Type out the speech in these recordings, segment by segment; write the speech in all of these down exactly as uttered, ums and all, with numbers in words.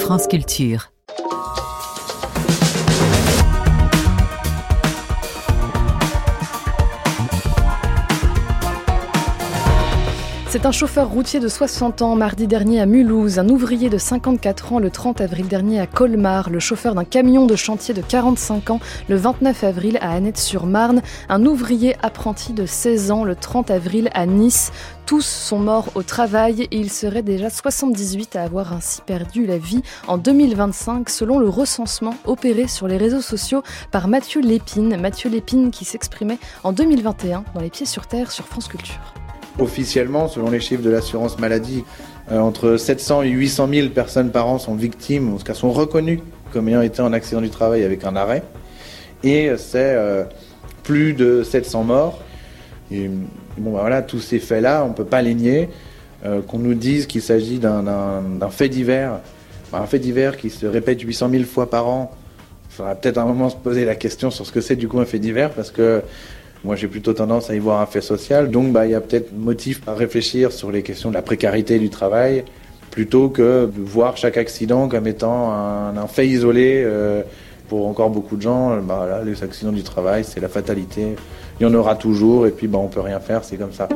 France Culture. C'est un chauffeur routier de soixante ans mardi dernier à Mulhouse, un ouvrier de cinquante-quatre ans le trente avril dernier à Colmar, le chauffeur d'un camion de chantier de quarante-cinq ans le vingt-neuf avril à Annette-sur-Marne, un ouvrier apprenti de seize ans le trente avril à Nice. Tous sont morts au travail et ils seraient déjà soixante-dix-huit à avoir ainsi perdu la vie en deux mille vingt-cinq selon le recensement opéré sur les réseaux sociaux par Mathieu Lépine. Mathieu Lépine qui s'exprimait en deux mille vingt et un dans Les Pieds sur Terre sur France Culture. Officiellement, selon les chiffres de l'assurance maladie, euh, entre sept cents et huit cent mille personnes par an sont victimes, en tout cas sont reconnues comme ayant été en accident du travail avec un arrêt. Et c'est euh, plus de sept cents morts. Et bon, bah voilà, tous ces faits-là, on ne peut pas les nier. Euh, qu'on nous dise qu'il s'agit d'un, d'un, d'un fait divers, bah, un fait divers qui se répète huit cent mille fois par an. Il faudra peut-être à un moment se poser la question sur ce que c'est du coup un fait divers, parce que moi, j'ai plutôt tendance à y voir un fait social. Donc, bah, il y a peut-être motif à réfléchir sur les questions de la précarité du travail, plutôt que de voir chaque accident comme étant un, un fait isolé. Euh, pour encore beaucoup de gens, bah, là, les accidents du travail, c'est la fatalité. Il y en aura toujours, et puis bah, on peut rien faire, c'est comme ça.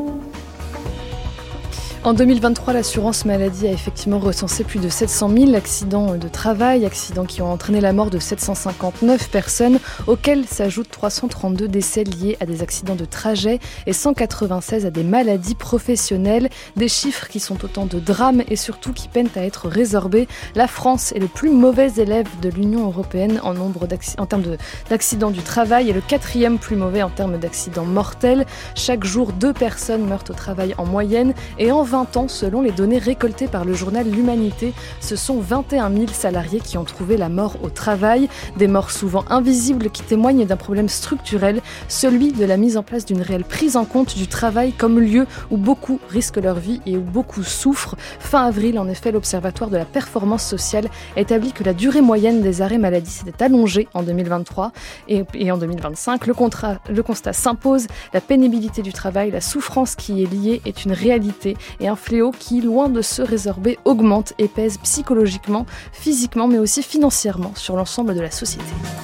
En deux mille vingt-trois, l'assurance maladie a effectivement recensé plus de sept cent mille accidents de travail, accidents qui ont entraîné la mort de sept cent cinquante-neuf personnes, auxquels s'ajoutent trois cent trente-deux décès liés à des accidents de trajet et cent quatre-vingt-seize à des maladies professionnelles. Des chiffres qui sont autant de drames et surtout qui peinent à être résorbés. La France est le plus mauvais élève de l'Union européenne en nombre en termes de, d'accidents du travail et le quatrième plus mauvais en termes d'accidents mortels. Chaque jour, deux personnes meurent au travail en moyenne et en vingt ans, selon les données récoltées par le journal L'Humanité, ce sont vingt et un mille salariés qui ont trouvé la mort au travail. Des morts souvent invisibles qui témoignent d'un problème structurel, celui de la mise en place d'une réelle prise en compte du travail comme lieu où beaucoup risquent leur vie et où beaucoup souffrent. Fin avril, en effet, l'Observatoire de la performance sociale établit que la durée moyenne des arrêts maladie s'était allongée en deux mille vingt-trois et, et en deux mille vingt-cinq. Le, contrat, le constat s'impose, la pénibilité du travail, la souffrance qui est liée est une réalité et un fléau qui, loin de se résorber, augmente et pèse psychologiquement, physiquement, mais aussi financièrement sur l'ensemble de la société.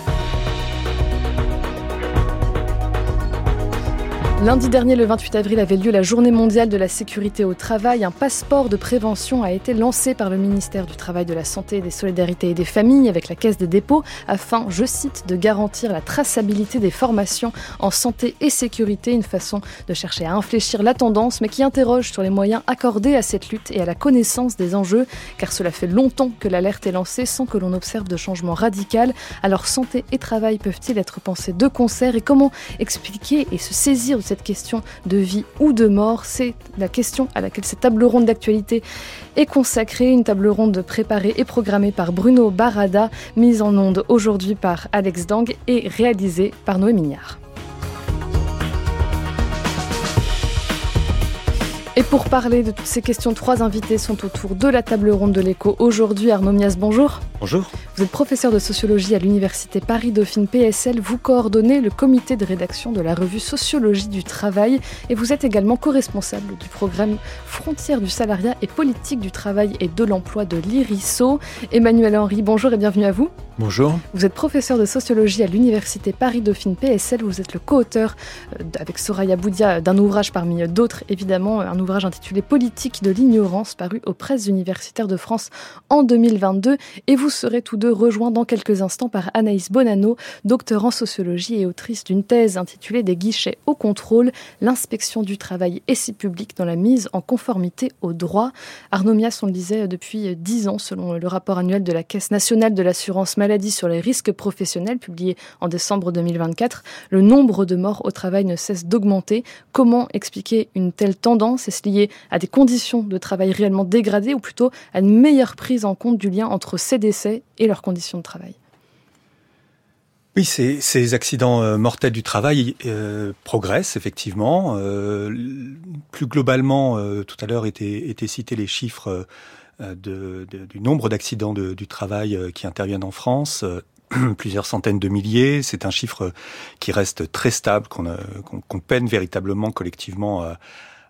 Lundi dernier, le vingt-huit avril, avait lieu la Journée mondiale de la sécurité au travail. Un passeport de prévention a été lancé par le ministère du Travail, de la Santé, des Solidarités et des Familles avec la Caisse des dépôts afin, je cite, de garantir la traçabilité des formations en santé et sécurité. Une façon de chercher à infléchir la tendance, mais qui interroge sur les moyens accordés à cette lutte et à la connaissance des enjeux, car cela fait longtemps que l'alerte est lancée sans que l'on observe de changement radical. Alors, santé et travail peuvent-ils être pensés de concert et comment expliquer et se saisir de cette question de vie ou de mort? C'est la question à laquelle cette table ronde d'actualité est consacrée. Une table ronde préparée et programmée par Bruno Barada, mise en onde aujourd'hui par Alex Dang et réalisée par Noé Mignard. Et pour parler de toutes ces questions, trois invités sont autour de la table ronde de l'Écho. Aujourd'hui, Arnaud Mias, bonjour. Bonjour. Vous êtes professeur de sociologie à l'Université Paris-Dauphine P S L. Vous coordonnez le comité de rédaction de la revue Sociologie du Travail. Et vous êtes également co-responsable du programme Frontières du salariat et politique du travail et de l'emploi de l'I R I S O. Emmanuel Henry, bonjour et bienvenue à vous. Bonjour. Vous êtes professeur de sociologie à l'Université Paris-Dauphine P S L. Vous êtes le co-auteur avec Soraya Boudia d'un ouvrage parmi d'autres, évidemment, un ouvrage intitulé Politique de l'ignorance, paru aux Presses universitaires de France en deux mille vingt-deux. Et vous serez tous deux rejoints dans quelques instants par Anaïs Bonanno, docteur en sociologie et autrice d'une thèse intitulée Des guichets au contrôle, l'inspection du travail et ses publics dans la mise en conformité au droit. Arnaud Mias, on le disait depuis dix ans, selon le rapport annuel de la Caisse nationale de l'assurance maladie sur les risques professionnels, publié en décembre deux mille vingt-quatre, le nombre de morts au travail ne cesse d'augmenter. Comment expliquer une telle tendance? Est-ce lié à des conditions de travail réellement dégradées ou plutôt à une meilleure prise en compte du lien entre ces décès et leurs conditions de travail? Oui, ces, ces accidents euh, mortels du travail euh, progressent effectivement. Euh, plus globalement, euh, tout à l'heure étaient, étaient cités les chiffres euh, de, de, du nombre d'accidents de, du travail euh, qui interviennent en France. Euh, plusieurs centaines de milliers. C'est un chiffre qui reste très stable, qu'on, a, qu'on, qu'on peine véritablement collectivement à,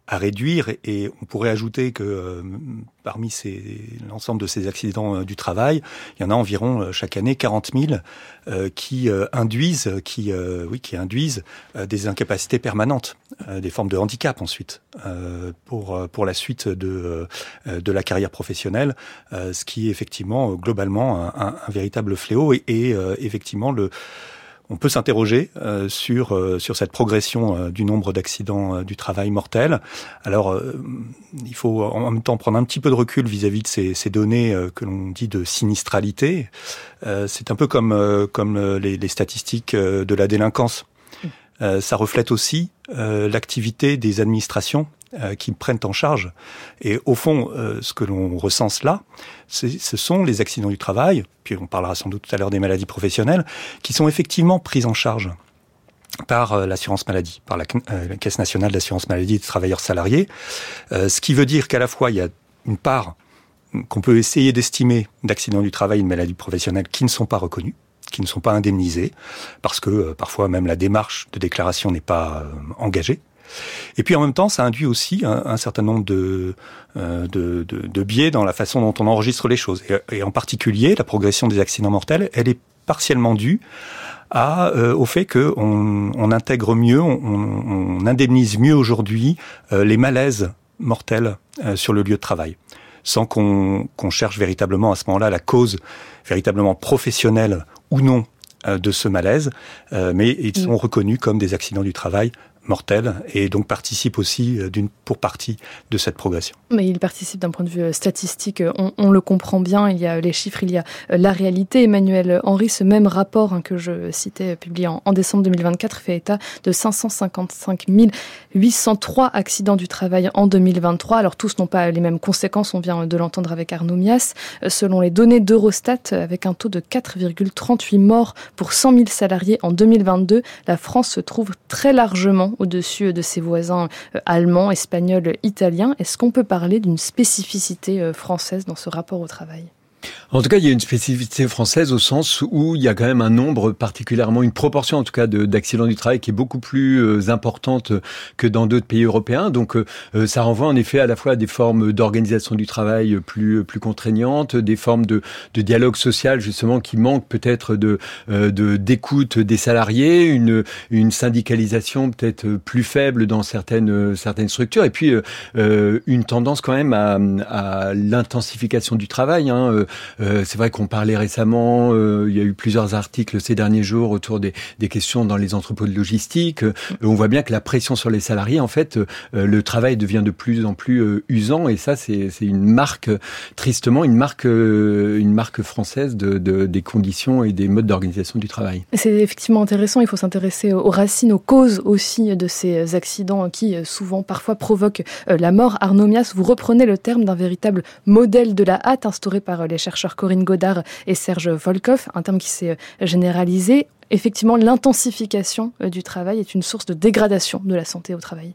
à réduire, et on pourrait ajouter que euh, parmi ces, l'ensemble de ces accidents euh, du travail, il y en a environ euh, chaque année quarante mille euh, qui euh, induisent, qui euh, oui, qui induisent euh, des incapacités permanentes, euh, des formes de handicap ensuite euh, pour pour la suite de euh, de la carrière professionnelle, euh, ce qui est effectivement globalement un, un, un véritable fléau, et, et euh, effectivement le on peut s'interroger euh, sur euh, sur cette progression euh, du nombre d'accidents euh, du travail mortels. Alors, euh, il faut en même temps prendre un petit peu de recul vis-à-vis de ces, ces données euh, que l'on dit de sinistralité. Euh, c'est un peu comme euh, comme les, les statistiques euh, de la délinquance. Euh, ça reflète aussi euh, l'activité des administrations euh, qui prennent en charge. Et au fond, euh, ce que l'on recense là, c'est, ce sont les accidents du travail, puis on parlera sans doute tout à l'heure des maladies professionnelles, qui sont effectivement prises en charge par euh, l'assurance maladie, par la, euh, la Caisse nationale d'assurance maladie des travailleurs salariés. Euh, ce qui veut dire qu'à la fois, il y a une part qu'on peut essayer d'estimer d'accidents du travail et de maladies professionnelles qui ne sont pas reconnus, qui ne sont pas indemnisés, parce que euh, parfois même la démarche de déclaration n'est pas euh, engagée. Et puis en même temps, ça induit aussi un, un certain nombre de, euh, de, de, de biais dans la façon dont on enregistre les choses. Et, et en particulier, la progression des accidents mortels, elle est partiellement due à, euh, au fait qu'on on intègre mieux, on, on indemnise mieux aujourd'hui euh, les malaises mortels euh, sur le lieu de travail, sans qu'on, qu'on cherche véritablement à ce moment-là la cause véritablement professionnelle ou non euh, de ce malaise, euh, mais ils sont reconnus comme des accidents du travail mortels, et donc participent aussi d'une, pour partie de cette progression. Mais il participe d'un point de vue statistique, on, on le comprend bien, il y a les chiffres, il y a la réalité. Emmanuel Henry, ce même rapport hein, que je citais, publié en, en décembre deux mille vingt-quatre, fait état de cinq cent cinquante-cinq mille huit cent trois accidents du travail en deux mille vingt-trois. Alors tous n'ont pas les mêmes conséquences, on vient de l'entendre avec Arnaud Mias. Selon les données d'Eurostat, avec un taux de quatre virgule trente-huit morts pour cent mille salariés en deux mille vingt-deux, la France se trouve très largement au-dessus de ses voisins allemands, espagnols, italiens. Est-ce qu'on peut parler d'une spécificité française dans ce rapport au travail ? En tout cas, il y a une spécificité française au sens où il y a quand même un nombre particulièrement, une proportion en tout cas de, d'accidents du travail qui est beaucoup plus euh, importante que dans d'autres pays européens. Donc euh, ça renvoie en effet à la fois à des formes d'organisation du travail plus plus contraignantes, des formes de, de dialogue social justement qui manquent peut-être de, euh, de d'écoute des salariés, une une syndicalisation peut-être plus faible dans certaines certaines structures, et puis euh, une tendance quand même à, à l'intensification du travail. Hein. Euh, c'est vrai qu'on parlait récemment, euh, il y a eu plusieurs articles ces derniers jours autour des, des questions dans les entrepôts de logistique. Euh, on voit bien que la pression sur les salariés, en fait, euh, le travail devient de plus en plus euh, usant, et ça, c'est, c'est une marque, tristement, une marque, euh, une marque française de, de, des conditions et des modes d'organisation du travail. C'est effectivement intéressant, il faut s'intéresser aux racines, aux causes aussi de ces accidents qui, souvent, parfois provoquent la mort. Arnaud Mias, vous reprenez le terme d'un véritable modèle de la hâte instauré par les chercheurs Corinne Godard et Serge Volkoff, un terme qui s'est généralisé. Effectivement, l'intensification du travail est une source de dégradation de la santé au travail.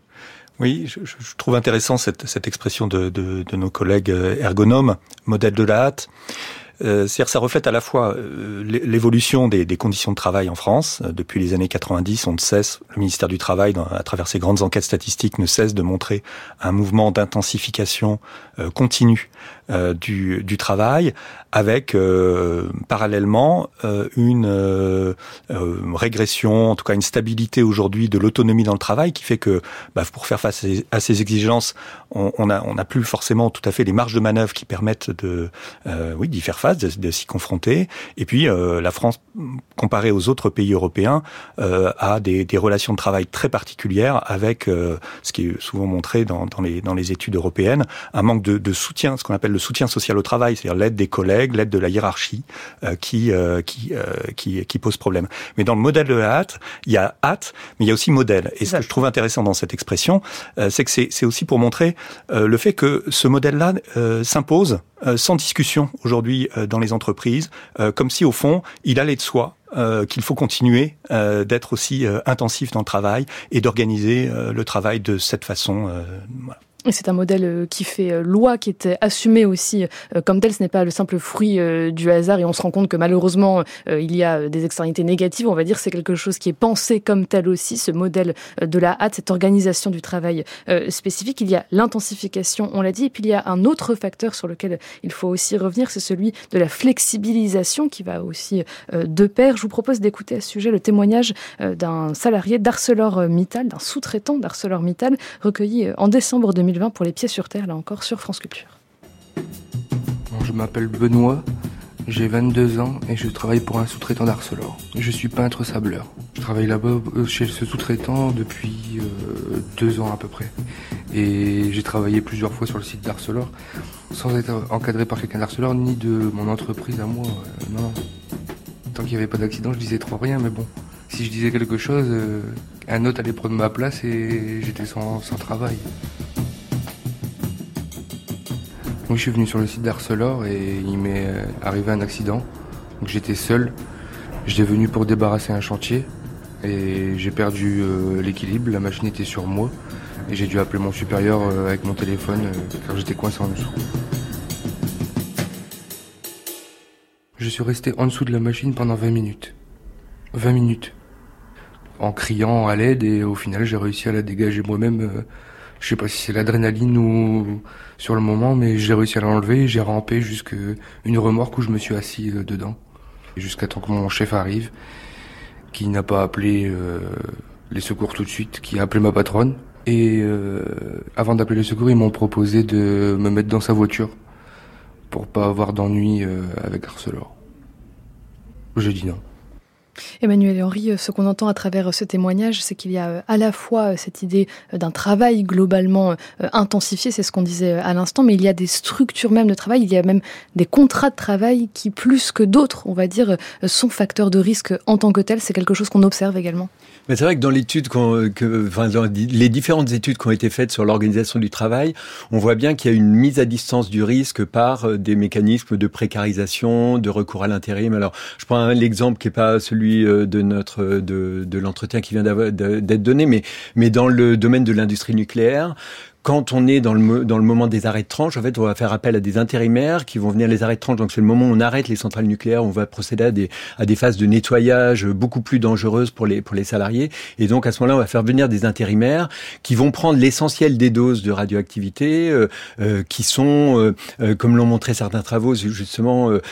Oui, je, je trouve intéressant cette, cette expression de, de, de nos collègues ergonomes, modèle de la hâte. Euh, c'est-à-dire ça reflète à la fois euh, l'évolution des, des conditions de travail en France. Euh, depuis les années quatre-vingt-dix, on ne cesse, le ministère du Travail, dans, à travers ses grandes enquêtes statistiques, ne cesse de montrer un mouvement d'intensification euh, continue euh, du, du travail, avec euh, parallèlement euh, une euh, euh, régression, en tout cas une stabilité aujourd'hui de l'autonomie dans le travail, qui fait que bah, pour faire face à ces, à ces exigences, on, on a on n'a plus forcément tout à fait les marges de manœuvre qui permettent de euh, oui d'y faire face, de, de s'y confronter. Et puis euh, la France, comparée aux autres pays européens, euh, a des, des relations de travail très particulières, avec euh, ce qui est souvent montré dans, dans les dans les études européennes, un manque de, de soutien, ce qu'on appelle le soutien social au travail, c'est-à-dire l'aide des collègues, l'aide de la hiérarchie, euh, qui euh, qui euh, qui qui pose problème. Mais dans le modèle de la hâte, il y a hâte, mais il y a aussi modèle. Et ce que je trouve intéressant dans cette expression, euh, c'est que c'est c'est aussi pour montrer euh, le fait que ce modèle-là euh, s'impose euh, sans discussion aujourd'hui euh, dans les entreprises, euh, comme si au fond il allait de soi euh, qu'il faut continuer euh, d'être aussi euh, intensif dans le travail et d'organiser euh, le travail de cette façon. Euh, voilà. Et c'est un modèle qui fait loi, qui est assumé aussi comme tel. Ce n'est pas le simple fruit du hasard et on se rend compte que malheureusement, il y a des externalités négatives. On va dire que c'est quelque chose qui est pensé comme tel aussi, ce modèle de la hâte, cette organisation du travail spécifique. Il y a l'intensification, on l'a dit, et puis il y a un autre facteur sur lequel il faut aussi revenir, c'est celui de la flexibilisation qui va aussi de pair. Je vous propose d'écouter à ce sujet le témoignage d'un salarié d'ArcelorMittal, d'un sous-traitant d'ArcelorMittal, recueilli en décembre deux mille vingt pour Les Pieds sur Terre, là encore sur France Culture. Je m'appelle Benoît, j'ai vingt-deux ans et je travaille pour un sous-traitant d'Arcelor. Je suis peintre sableur. Je travaille là-bas chez ce sous-traitant depuis euh, deux ans à peu près. Et j'ai travaillé plusieurs fois sur le site d'Arcelor sans être encadré par quelqu'un d'Arcelor ni de mon entreprise à moi. Euh, non, non. Tant qu'il n'y avait pas d'accident, je disais trop rien, mais bon. Si je disais quelque chose, euh, un autre allait prendre ma place et j'étais sans, sans travail. Donc je suis venu sur le site d'Arcelor et il m'est arrivé un accident. Donc j'étais seul, j'étais venu pour débarrasser un chantier et j'ai perdu euh, l'équilibre, la machine était sur moi et j'ai dû appeler mon supérieur euh, avec mon téléphone euh, car j'étais coincé en dessous. Je suis resté en dessous de la machine pendant vingt minutes. vingt minutes. En criant à l'aide et au final j'ai réussi à la dégager moi-même. Euh, je sais pas si c'est l'adrénaline ou sur le moment, mais j'ai réussi à l'enlever et j'ai rampé jusqu'à une remorque où je me suis assis euh, dedans. Jusqu'à temps que mon chef arrive, qui n'a pas appelé euh, les secours tout de suite, qui a appelé ma patronne. Et euh, avant d'appeler les secours, ils m'ont proposé de me mettre dans sa voiture pour pas avoir d'ennui euh, avec Arcelor. J'ai dit non. Emmanuel et Henri, ce qu'on entend à travers ce témoignage, c'est qu'il y a à la fois cette idée d'un travail globalement intensifié, c'est ce qu'on disait à l'instant, mais il y a des structures même de travail, il y a même des contrats de travail qui, plus que d'autres, on va dire, sont facteurs de risque en tant que tels. C'est quelque chose qu'on observe également. Mais c'est vrai que dans l'étude, qu'on, que, enfin, dans les différentes études qui ont été faites sur l'organisation du travail, on voit bien qu'il y a une mise à distance du risque par des mécanismes de précarisation, de recours à l'intérim. Alors, je prends un, l'exemple qui n'est pas celui de notre de, de l'entretien qui vient d'être donné, mais mais dans le domaine de l'industrie nucléaire. Quand on est dans le, dans le moment des arrêts de tranche, en fait, on va faire appel à des intérimaires qui vont venir les arrêts de tranche. Donc, c'est le moment où on arrête les centrales nucléaires, on va procéder à des, à des phases de nettoyage beaucoup plus dangereuses pour les, pour les salariés. Et donc, à ce moment-là, on va faire venir des intérimaires qui vont prendre l'essentiel des doses de radioactivité, euh, euh, qui sont, euh, euh, comme l'ont montré certains travaux, justement, euh,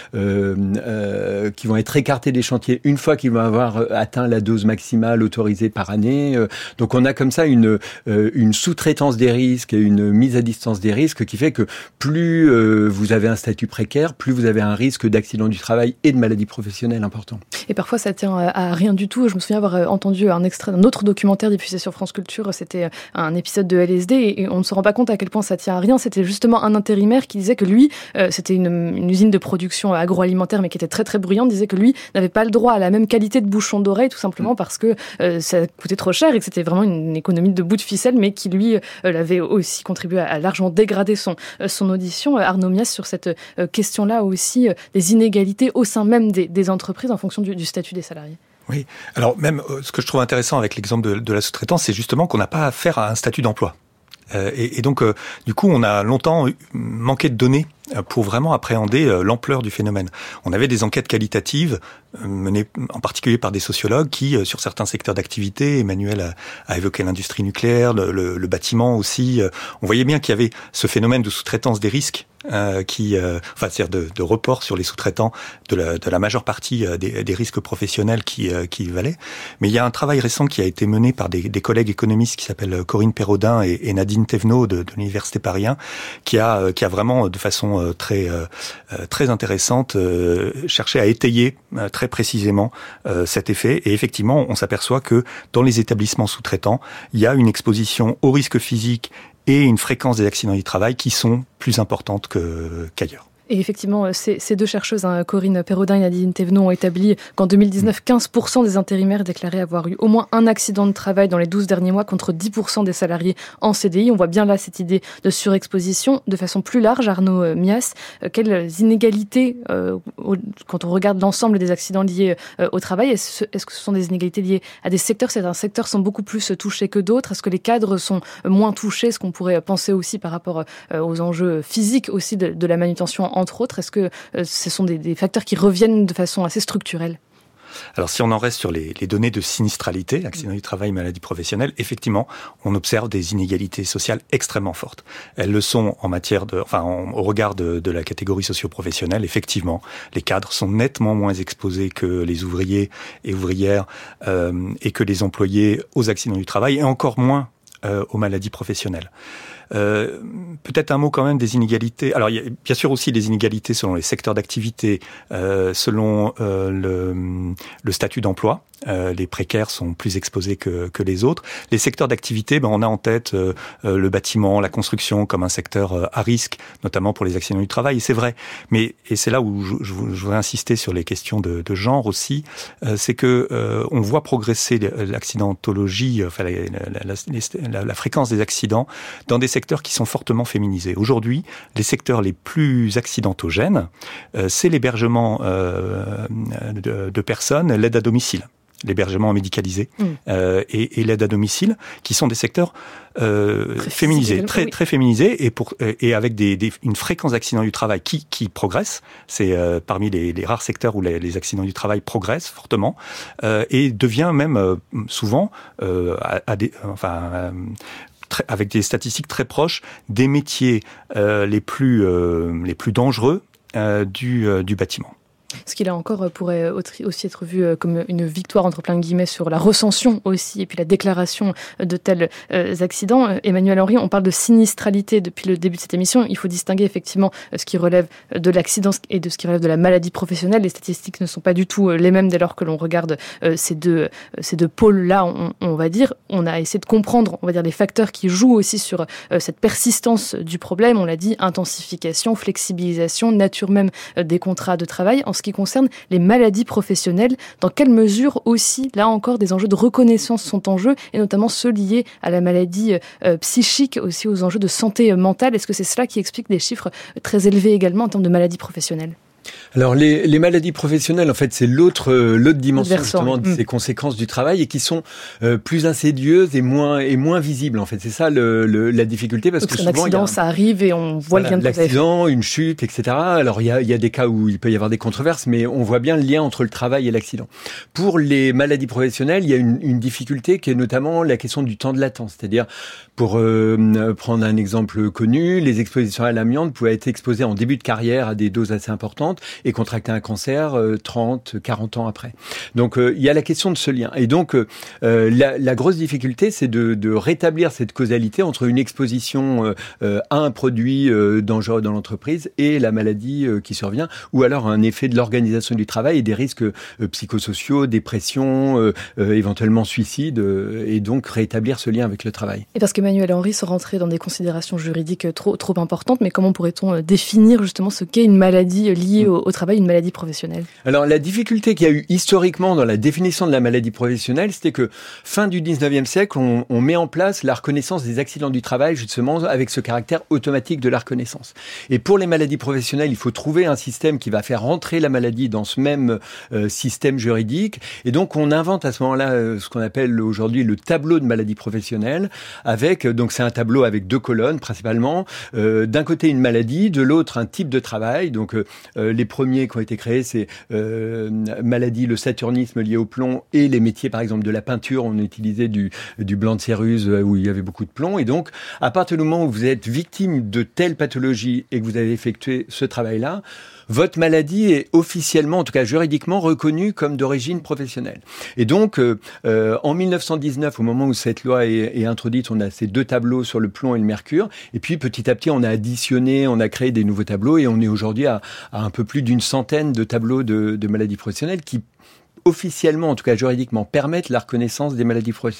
euh, qui vont être écartés des chantiers une fois qu'ils vont avoir atteint la dose maximale autorisée par année. Donc, on a comme ça une, euh, une sous-traitance des risques et une mise à distance des risques qui fait que plus euh, vous avez un statut précaire, plus vous avez un risque d'accident du travail et de maladie professionnelle important. Et parfois ça tient à rien du tout. Je me souviens avoir entendu un extrait d'un autre documentaire diffusé sur France Culture, c'était un épisode de L S D et on ne se rend pas compte à quel point ça tient à rien. C'était justement un intérimaire qui disait que lui, euh, c'était une, une usine de production agroalimentaire mais qui était très très bruyante, disait que lui n'avait pas le droit à la même qualité de bouchon d'oreille tout simplement parce que euh, ça coûtait trop cher et que c'était vraiment une économie de bout de ficelle mais qui lui euh, l'avait aussi contribué à largement dégrader son, son audition. Arnaud Mias, sur cette question-là aussi, des inégalités au sein même des, des entreprises en fonction du, du statut des salariés. Oui, alors même ce que je trouve intéressant avec l'exemple de, de la sous-traitance, c'est justement qu'on n'a pas affaire à un statut d'emploi. Euh, et, et donc, euh, du coup, on a longtemps manqué de données pour vraiment appréhender euh, l'ampleur du phénomène. On avait des enquêtes qualitatives euh, menées en particulier par des sociologues qui, euh, sur certains secteurs d'activité, Emmanuel a, a évoqué l'industrie nucléaire, le, le, le bâtiment aussi, euh, on voyait bien qu'il y avait ce phénomène de sous-traitance des risques Euh, qui, euh, enfin, c'est-à-dire de, de report sur les sous-traitants de la, de la majeure partie euh, des, des risques professionnels qui, euh, qui y valaient. Mais il y a un travail récent qui a été mené par des, des collègues économistes qui s'appellent Corinne Perraudin et, et Nadine Thévenot de, de l'Université Paris un, qui a, euh, qui a vraiment, de façon euh, très, euh, très intéressante, euh, cherché à étayer euh, très précisément euh, cet effet. Et effectivement, on s'aperçoit que dans les établissements sous-traitants, il y a une exposition au risque physique et une fréquence des accidents du travail qui sont plus importantes que, qu'ailleurs. Et effectivement, ces, ces deux chercheuses, hein, Corinne Perrodin et Nadine Thévenot, ont établi qu'en deux mille dix-neuf, quinze pour cent des intérimaires déclaraient avoir eu au moins un accident de travail dans les douze derniers mois, contre dix pour cent des salariés en C D I. On voit bien là cette idée de surexposition. De façon plus large, Arnaud Mias, euh, quelles inégalités, euh, au, quand on regarde l'ensemble des accidents liés euh, au travail, est-ce, est-ce que ce sont des inégalités liées à des secteurs? Certains secteurs sont beaucoup plus touchés que d'autres. Est-ce que les cadres sont moins touchés? Est-ce qu'on pourrait penser aussi par rapport euh, aux enjeux physiques aussi de, de la manutention, entre autres? Est-ce que euh, ce sont des, des facteurs qui reviennent de façon assez structurelle? Alors, si on en reste sur les, les données de sinistralité, accident du travail, maladie professionnelle, effectivement, on observe des inégalités sociales extrêmement fortes. Elles le sont en matière de, enfin, en, au regard de, de la catégorie socio-professionnelle. Effectivement, les cadres sont nettement moins exposés que les ouvriers et ouvrières euh, et que les employés aux accidents du travail, et encore moins euh, aux maladies professionnelles. Euh, peut-être un mot quand même des inégalités. Alors, il y a bien sûr aussi des inégalités selon les secteurs d'activité, euh, selon euh, le, le statut d'emploi. Euh, les précaires sont plus exposés que, que les autres. Les secteurs d'activité, ben, on a en tête euh, euh, le bâtiment, la construction comme un secteur euh, à risque, notamment pour les accidents du travail. Et c'est vrai. Mais et c'est là où je, je, je voudrais insister sur les questions de, de genre aussi. Euh, c'est que euh, on voit progresser l'accidentologie, enfin la, la, la, la, la fréquence des accidents dans des secteurs qui sont fortement féminisés. Aujourd'hui, les secteurs les plus accidentogènes, euh, c'est l'hébergement euh, de, de personnes, l'aide à domicile. L'hébergement médicalisé mmh. euh, et, et l'aide à domicile, qui sont des secteurs euh, très féminisés, très oui. très féminisés, et pour et avec des, des une fréquence d'accidents du travail qui qui progresse. C'est euh, parmi les, les rares secteurs où les, les accidents du travail progressent fortement euh, et devient même euh, souvent euh, à, à des, enfin euh, très, avec des statistiques très proches des métiers euh, les plus euh, les plus dangereux euh, du euh, du bâtiment. Ce qui là encore pourrait aussi être vu comme une victoire entre plein de guillemets sur la recension aussi et puis la déclaration de tels accidents. Emmanuel Henry, on parle de sinistralité depuis le début de cette émission. Il faut distinguer effectivement ce qui relève de l'accident et de ce qui relève de la maladie professionnelle. Les statistiques ne sont pas du tout les mêmes dès lors que l'on regarde ces deux, ces deux pôles-là, on, on va dire. On a essayé de comprendre, on va dire, les facteurs qui jouent aussi sur cette persistance du problème. On l'a dit, intensification, flexibilisation, nature même des contrats de travail. En ce qui concerne les maladies professionnelles, dans quelle mesure aussi, là encore, des enjeux de reconnaissance sont en jeu, et notamment ceux liés à la maladie euh, psychique, aussi aux enjeux de santé mentale? Est-ce que c'est cela qui explique des chiffres très élevés également en termes de maladies professionnelles? Alors les, les maladies professionnelles, en fait, c'est l'autre euh, l'autre dimension justement de mmh. ces conséquences du travail et qui sont euh, plus insidieuses et moins et moins visibles. En fait, c'est ça le, le, la difficulté parce Donc, que un souvent accident, il y a, ça arrive et on voit voilà, le lien de l'accident, une chute, et cetera. Alors il y a il y a des cas où il peut y avoir des controverses, mais on voit bien le lien entre le travail et l'accident. Pour les maladies professionnelles, il y a une, une difficulté qui est notamment la question du temps de latence, c'est-à-dire pour euh, prendre un exemple connu, les expositions à l'amiante pouvaient être exposées en début de carrière à des doses assez importantes et contracter un cancer euh, trente, quarante ans après. Donc euh, il y a la question de ce lien. Et donc euh, la, la grosse difficulté, c'est de, de rétablir cette causalité entre une exposition euh, à un produit euh, dangereux dans l'entreprise et la maladie euh, qui survient, ou alors un effet de l'organisation du travail et des risques euh, psychosociaux, dépression, euh, euh, éventuellement suicide, euh, et donc rétablir ce lien avec le travail. Et parce qu'Emmanuel Henry se rentrait dans des considérations juridiques trop, trop importantes, mais comment pourrait-on définir justement ce qu'est une maladie liée au, au travail, une maladie professionnelle? Alors la difficulté qu'il y a eu historiquement dans la définition de la maladie professionnelle, c'était que fin du dix-neuvième siècle, on, on met en place la reconnaissance des accidents du travail justement avec ce caractère automatique de la reconnaissance. Et pour les maladies professionnelles, il faut trouver un système qui va faire rentrer la maladie dans ce même euh, système juridique. Et donc on invente à ce moment-là euh, ce qu'on appelle aujourd'hui le tableau de maladie professionnelle, avec donc c'est un tableau avec deux colonnes principalement. Euh, d'un côté une maladie, de l'autre un type de travail. Donc euh, les premiers qui ont été créés, c'est euh, maladie, le saturnisme lié au plomb et les métiers par exemple de la peinture. On utilisait du, du blanc de céruse où il y avait beaucoup de plomb. Et donc à partir du moment où vous êtes victime de telle pathologie et que vous avez effectué ce travail-là, votre maladie est officiellement, en tout cas juridiquement, reconnue comme d'origine professionnelle. Et donc, euh, euh, en mille neuf cent dix-neuf, au moment où cette loi est, est introduite, on a ces deux tableaux sur le plomb et le mercure. Et puis, petit à petit, on a additionné, on a créé des nouveaux tableaux et on est aujourd'hui à, à un peu plus d'une centaine de tableaux de, de maladies professionnelles qui, officiellement, en tout cas juridiquement, permettent la reconnaissance des maladies professionnelles.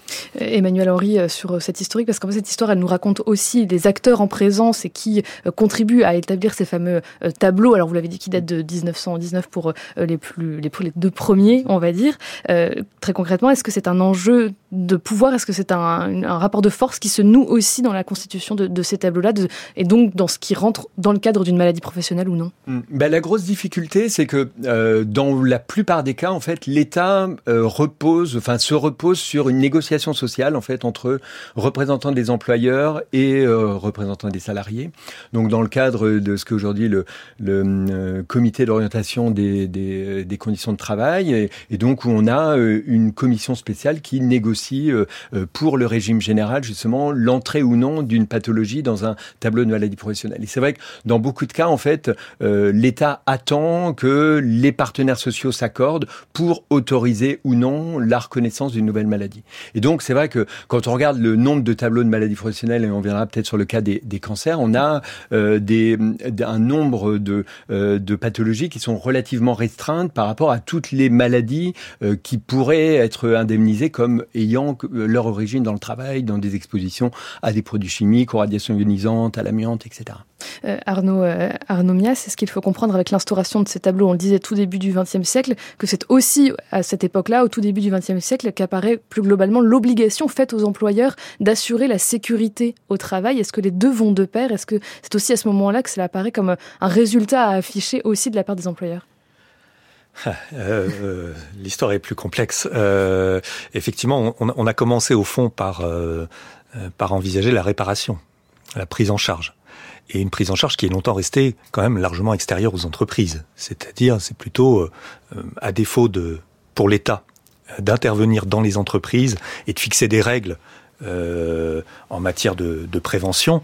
Emmanuel Henry, sur cette historique, parce qu'en fait cette histoire elle nous raconte aussi les acteurs en présence et qui contribuent à établir ces fameux tableaux. Alors vous l'avez dit, qui datent de dix-neuf cent dix-neuf pour les plus les, pour les deux premiers, on va dire. Euh, très concrètement, est-ce que c'est un enjeu de pouvoir, est-ce que c'est un, un rapport de force qui se noue aussi dans la constitution de, de ces tableaux-là, de, et donc dans ce qui rentre dans le cadre d'une maladie professionnelle ou non? mmh. ben, La grosse difficulté, c'est que euh, dans la plupart des cas, en fait, l'État euh, repose, enfin se repose sur une négociation sociale en fait entre représentants des employeurs et euh, représentants des salariés. Donc dans le cadre de ce qu'aujourd'hui le, le euh, comité d'orientation des, des, des conditions de travail, et, et donc où on a euh, une commission spéciale qui négocie euh, pour le régime général justement l'entrée ou non d'une pathologie dans un tableau de maladie professionnelle. Et c'est vrai que dans beaucoup de cas en fait euh, l'État attend que les partenaires sociaux s'accordent pour autoriser ou non la reconnaissance d'une nouvelle maladie. Et donc, c'est vrai que quand on regarde le nombre de tableaux de maladies professionnelles, et on viendra peut-être sur le cas des, des cancers, on a euh, des, un nombre de, euh, de pathologies qui sont relativement restreintes par rapport à toutes les maladies euh, qui pourraient être indemnisées comme ayant leur origine dans le travail, dans des expositions à des produits chimiques, aux radiations ionisantes, à l'amiante, et cetera. Euh, Arnaud, euh, Arnaud Mias, c'est ce qu'il faut comprendre avec l'instauration de ces tableaux. On le disait tout début du vingtième siècle, que c'est aussi à cette époque-là, au tout début du vingtième siècle, qu'apparaît plus globalement l'obligation faite aux employeurs d'assurer la sécurité au travail. Est-ce que les deux vont de pair? Est-ce que c'est aussi à ce moment-là que cela apparaît comme un résultat à afficher aussi de la part des employeurs? Euh, euh, l'histoire est plus complexe. Euh, effectivement, on, on a commencé au fond par, euh, par envisager la réparation, la prise en charge. Et une prise en charge qui est longtemps restée quand même largement extérieure aux entreprises. C'est-à-dire, c'est plutôt, euh, à défaut de, pour l'État, d'intervenir dans les entreprises et de fixer des règles euh, en matière de, de prévention,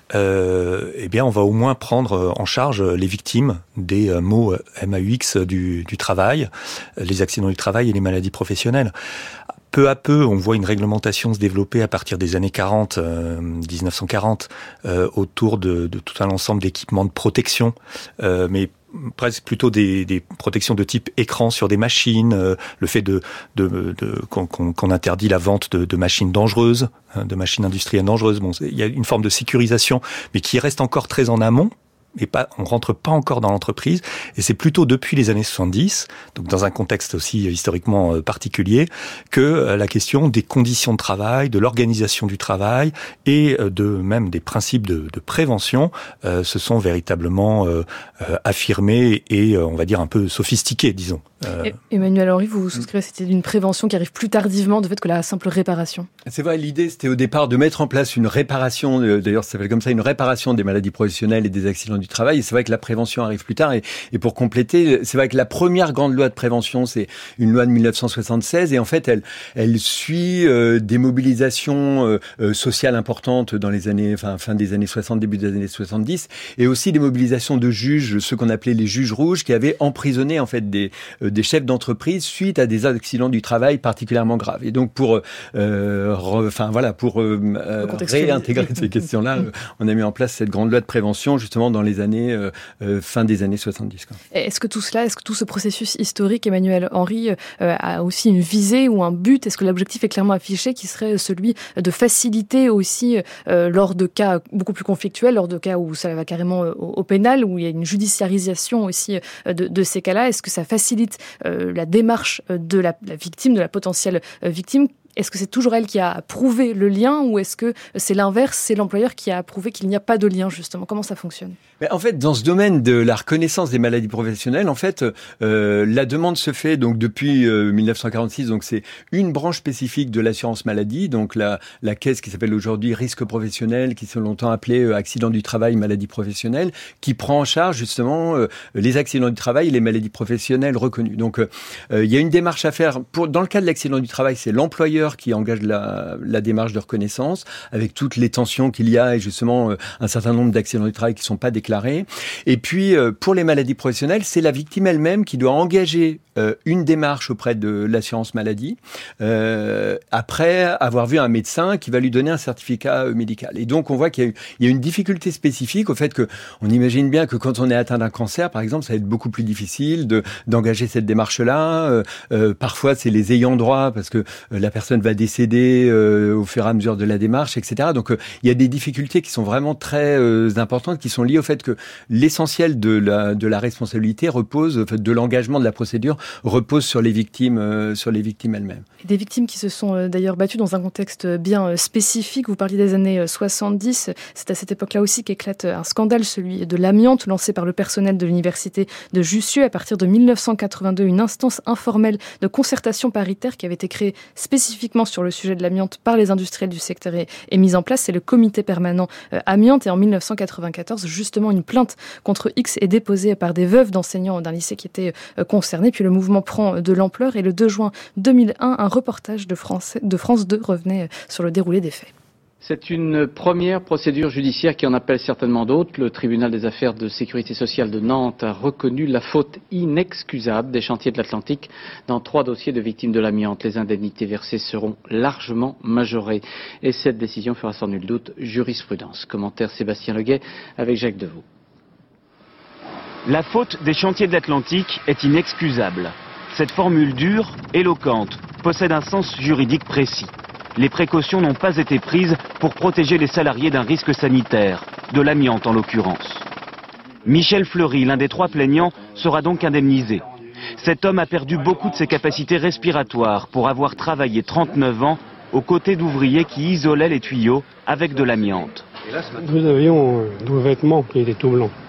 euh, eh bien, on va au moins prendre en charge les victimes des maux M A U X du, du travail, les accidents du travail et les maladies professionnelles. Peu à peu, on voit une réglementation se développer à partir des années quarante, euh, dix-neuf cent quarante, euh, autour de, de tout un ensemble d'équipements de protection, euh, mais presque plutôt des, des protections de type écran sur des machines, euh, le fait de, de, de qu'on, qu'on interdit la vente de, de machines dangereuses, hein, de machines industrielles dangereuses. Bon, il y a une forme de sécurisation, mais qui reste encore très en amont. Et pas, on rentre pas encore dans l'entreprise, et c'est plutôt depuis les années soixante-dix, donc dans un contexte aussi historiquement particulier, que la question des conditions de travail, de l'organisation du travail et de même des principes de, de prévention euh, se sont véritablement euh, affirmés et on va dire un peu sophistiqués, disons. Euh... Emmanuel Henry, vous vous souscrivez, c'était une prévention qui arrive plus tardivement de fait que la simple réparation. C'est vrai, l'idée c'était au départ de mettre en place une réparation, d'ailleurs ça s'appelle comme ça, une réparation des maladies professionnelles et des accidents du travail, et c'est vrai que la prévention arrive plus tard, et, et pour compléter, c'est vrai que la première grande loi de prévention, c'est une loi de mille neuf cent soixante-seize, et en fait elle, elle suit euh, des mobilisations euh, euh, sociales importantes dans les années, enfin fin des années soixante, début des années soixante-dix, et aussi des mobilisations de juges, ceux qu'on appelait les juges rouges, qui avaient emprisonné en fait des euh, des chefs d'entreprise suite à des accidents du travail particulièrement graves. Et donc pour, euh, re, enfin voilà, pour euh, réintégrer ces questions-là, euh, on a mis en place cette grande loi de prévention justement dans les années euh, euh, fin des années soixante-dix. Quoi. Est-ce que tout cela, est-ce que tout ce processus historique, Emmanuel Henry, euh, a aussi une visée ou un but? Est-ce que l'objectif est clairement affiché, qui serait celui de faciliter aussi euh, lors de cas beaucoup plus conflictuels, lors de cas où ça va carrément au, au pénal, où il y a une judiciarisation aussi de, de ces cas-là? Est-ce que ça facilite Euh, la démarche de la, la victime, de la potentielle euh, victime? Est-ce que c'est toujours elle qui a prouvé le lien, ou est-ce que c'est l'inverse, c'est l'employeur qui a prouvé qu'il n'y a pas de lien, justement? Comment ça fonctionne? Mais en fait, dans ce domaine de la reconnaissance des maladies professionnelles, en fait, euh, la demande se fait donc depuis euh, mille neuf cent quarante-six. Donc c'est une branche spécifique de l'assurance maladie, donc la, la caisse qui s'appelle aujourd'hui risque professionnel, qui s'est longtemps appelée euh, accident du travail, maladie professionnelle, qui prend en charge justement euh, les accidents du travail et les maladies professionnelles reconnues. Donc euh, il y a une démarche à faire. Pour, dans le cas de l'accident du travail, c'est l'employeur qui engage la, la démarche de reconnaissance, avec toutes les tensions qu'il y a et justement euh, un certain nombre d'accidents du travail qui ne sont pas déclarés. Et puis, euh, pour les maladies professionnelles, c'est la victime elle-même qui doit engager euh, une démarche auprès de l'assurance maladie, euh, après avoir vu un médecin qui va lui donner un certificat euh, médical. Et donc, on voit qu'il y a, il y a une difficulté spécifique au fait que on imagine bien que quand on est atteint d'un cancer, par exemple, ça va être beaucoup plus difficile de, d'engager cette démarche-là. Euh, euh, parfois, c'est les ayants droit, parce que euh, la personne personne va décéder euh, au fur et à mesure de la démarche, et cetera. Donc, euh, il y a des difficultés qui sont vraiment très euh, importantes, qui sont liées au fait que l'essentiel de la, de la responsabilité repose, de l'engagement de la procédure, repose sur les victimes, euh, sur les victimes elles-mêmes. Des victimes qui se sont euh, d'ailleurs battues dans un contexte bien euh, spécifique. Vous parliez des années euh, soixante-dix. C'est à cette époque-là aussi qu'éclate un scandale, celui de l'amiante, lancé par le personnel de l'université de Jussieu. À partir de mille neuf cent quatre-vingt-deux, une instance informelle de concertation paritaire qui avait été créée spécifiquement sur le sujet de l'amiante par les industriels du secteur est, est mise en place. C'est le comité permanent euh, amiante. Et en mille neuf cent quatre-vingt-quatorze, justement, une plainte contre X est déposée par des veuves d'enseignants d'un lycée qui étaient euh, concernés. Puis le mouvement prend de l'ampleur et le deux juin deux mille un, un reportage de France, de France deux revenait sur le déroulé des faits. C'est une première procédure judiciaire qui en appelle certainement d'autres. Le tribunal des affaires de sécurité sociale de Nantes a reconnu la faute inexcusable des chantiers de l'Atlantique dans trois dossiers de victimes de l'amiante. Les indemnités versées seront largement majorées. Et cette décision fera sans nul doute jurisprudence. Commentaire Sébastien Leguet avec Jacques Deveau. La faute des chantiers de l'Atlantique est inexcusable. Cette formule dure, éloquente, possède un sens juridique précis. Les précautions n'ont pas été prises pour protéger les salariés d'un risque sanitaire, de l'amiante en l'occurrence. Michel Fleury, l'un des trois plaignants, sera donc indemnisé. Cet homme a perdu beaucoup de ses capacités respiratoires pour avoir travaillé trente-neuf ans aux côtés d'ouvriers qui isolaient les tuyaux avec de l'amiante. Nous avions nos vêtements qui étaient tout blancs.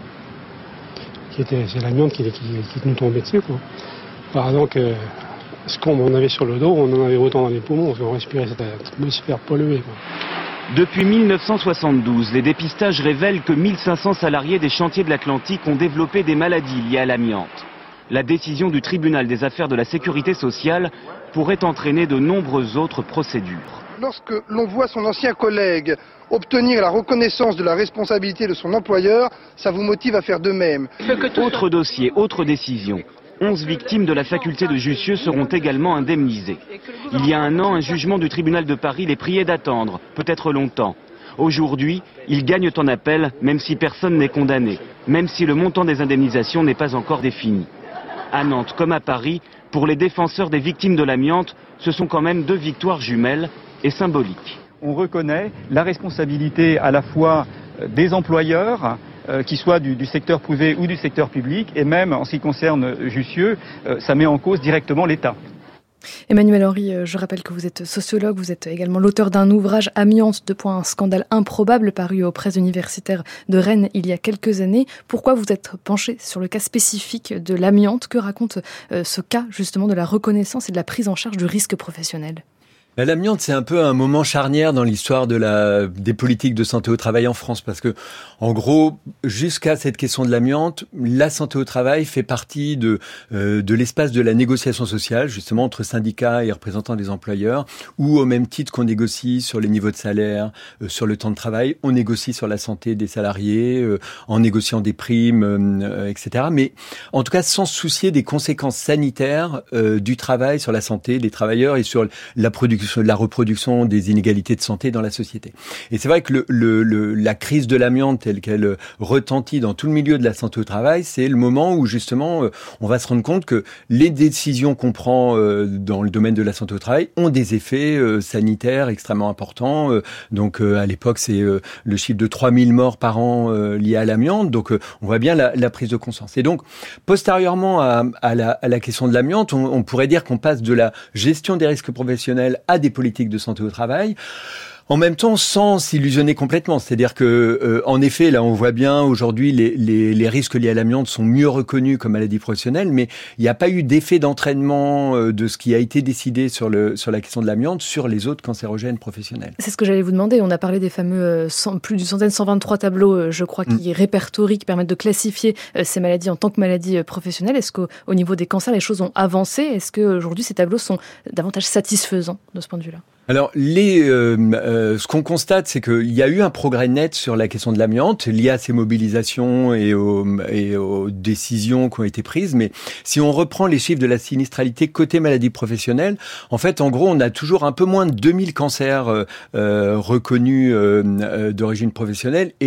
Qui était, c'est l'amiante qui, qui, qui nous tombait dessus, quoi. Par exemple, euh, ce qu'on avait sur le dos, on en avait autant dans les poumons, on respirait cette atmosphère polluée, quoi. Depuis mille neuf cent soixante-douze, les dépistages révèlent que mille cinq cents salariés des chantiers de l'Atlantique ont développé des maladies liées à l'amiante. La décision du tribunal des affaires de la sécurité sociale pourrait entraîner de nombreuses autres procédures. Lorsque l'on voit son ancien collègue obtenir la reconnaissance de la responsabilité de son employeur, ça vous motive à faire de même. Autre dossier, autre décision. onze victimes de la faculté de Jussieu seront également indemnisées. Il y a un an, un jugement du tribunal de Paris les priait d'attendre, peut-être longtemps. Aujourd'hui, ils gagnent en appel, même si personne n'est condamné, même si le montant des indemnisations n'est pas encore défini. À Nantes comme à Paris, pour les défenseurs des victimes de l'amiante, ce sont quand même deux victoires jumelles et symboliques. On reconnaît la responsabilité à la fois des employeurs, euh, qu'ils soient du, du secteur privé ou du secteur public, et même en ce qui concerne Jussieu, euh, ça met en cause directement l'État. Emmanuel Henry, je rappelle que vous êtes sociologue, vous êtes également l'auteur d'un ouvrage Amiante, deux points, un scandale improbable, paru aux presses universitaires de Rennes il y a quelques années. Pourquoi vous êtes penché sur le cas spécifique de l'amiante? Que raconte euh, ce cas justement de la reconnaissance et de la prise en charge du risque professionnel? L'amiante, c'est un peu un moment charnière dans l'histoire de la, des politiques de santé au travail en France, parce que, en gros, jusqu'à cette question de l'amiante, la santé au travail fait partie de, euh, de l'espace de la négociation sociale, justement, entre syndicats et représentants des employeurs, où, au même titre qu'on négocie sur les niveaux de salaire, euh, sur le temps de travail, on négocie sur la santé des salariés, euh, en négociant des primes, euh, et cetera. Mais, en tout cas, sans se soucier des conséquences sanitaires euh, du travail sur la santé des travailleurs et sur la production de la reproduction des inégalités de santé dans la société. Et c'est vrai que le, le, le, la crise de l'amiante telle qu'elle retentit dans tout le milieu de la santé au travail, c'est le moment où justement on va se rendre compte que les décisions qu'on prend dans le domaine de la santé au travail ont des effets sanitaires extrêmement importants. Donc à l'époque, c'est le chiffre de trois mille morts par an liés à l'amiante. Donc on voit bien la, la prise de conscience. Et donc, postérieurement à, à, la, à la question de l'amiante, on, on pourrait dire qu'on passe de la gestion des risques professionnels à des politiques de santé au travail. En même temps, sans s'illusionner complètement. C'est-à-dire que, euh, en effet, là, on voit bien aujourd'hui les, les, les risques liés à l'amiante sont mieux reconnus comme maladie professionnelle, mais il n'y a pas eu d'effet d'entraînement euh, de ce qui a été décidé sur le sur la question de l'amiante sur les autres cancérogènes professionnels. C'est ce que j'allais vous demander. On a parlé des fameux euh, cent, plus d'une centaine, cent vingt-trois tableaux, euh, je crois, qui mmh. répertorient, qui permettent de classifier euh, ces maladies en tant que maladies euh, professionnelles. Est-ce qu'au au niveau des cancers, les choses ont avancé? Est-ce qu'aujourd'hui, ces tableaux sont davantage satisfaisants de ce point de vue-là? Alors, les, euh, euh, ce qu'on constate, c'est qu'il y a eu un progrès net sur la question de l'amiante, lié à ces mobilisations et aux, et aux décisions qui ont été prises. Mais si on reprend les chiffres de la sinistralité côté maladie professionnelle, en fait, en gros, on a toujours un peu moins de deux mille cancers euh, euh, reconnus euh, euh, d'origine professionnelle, et la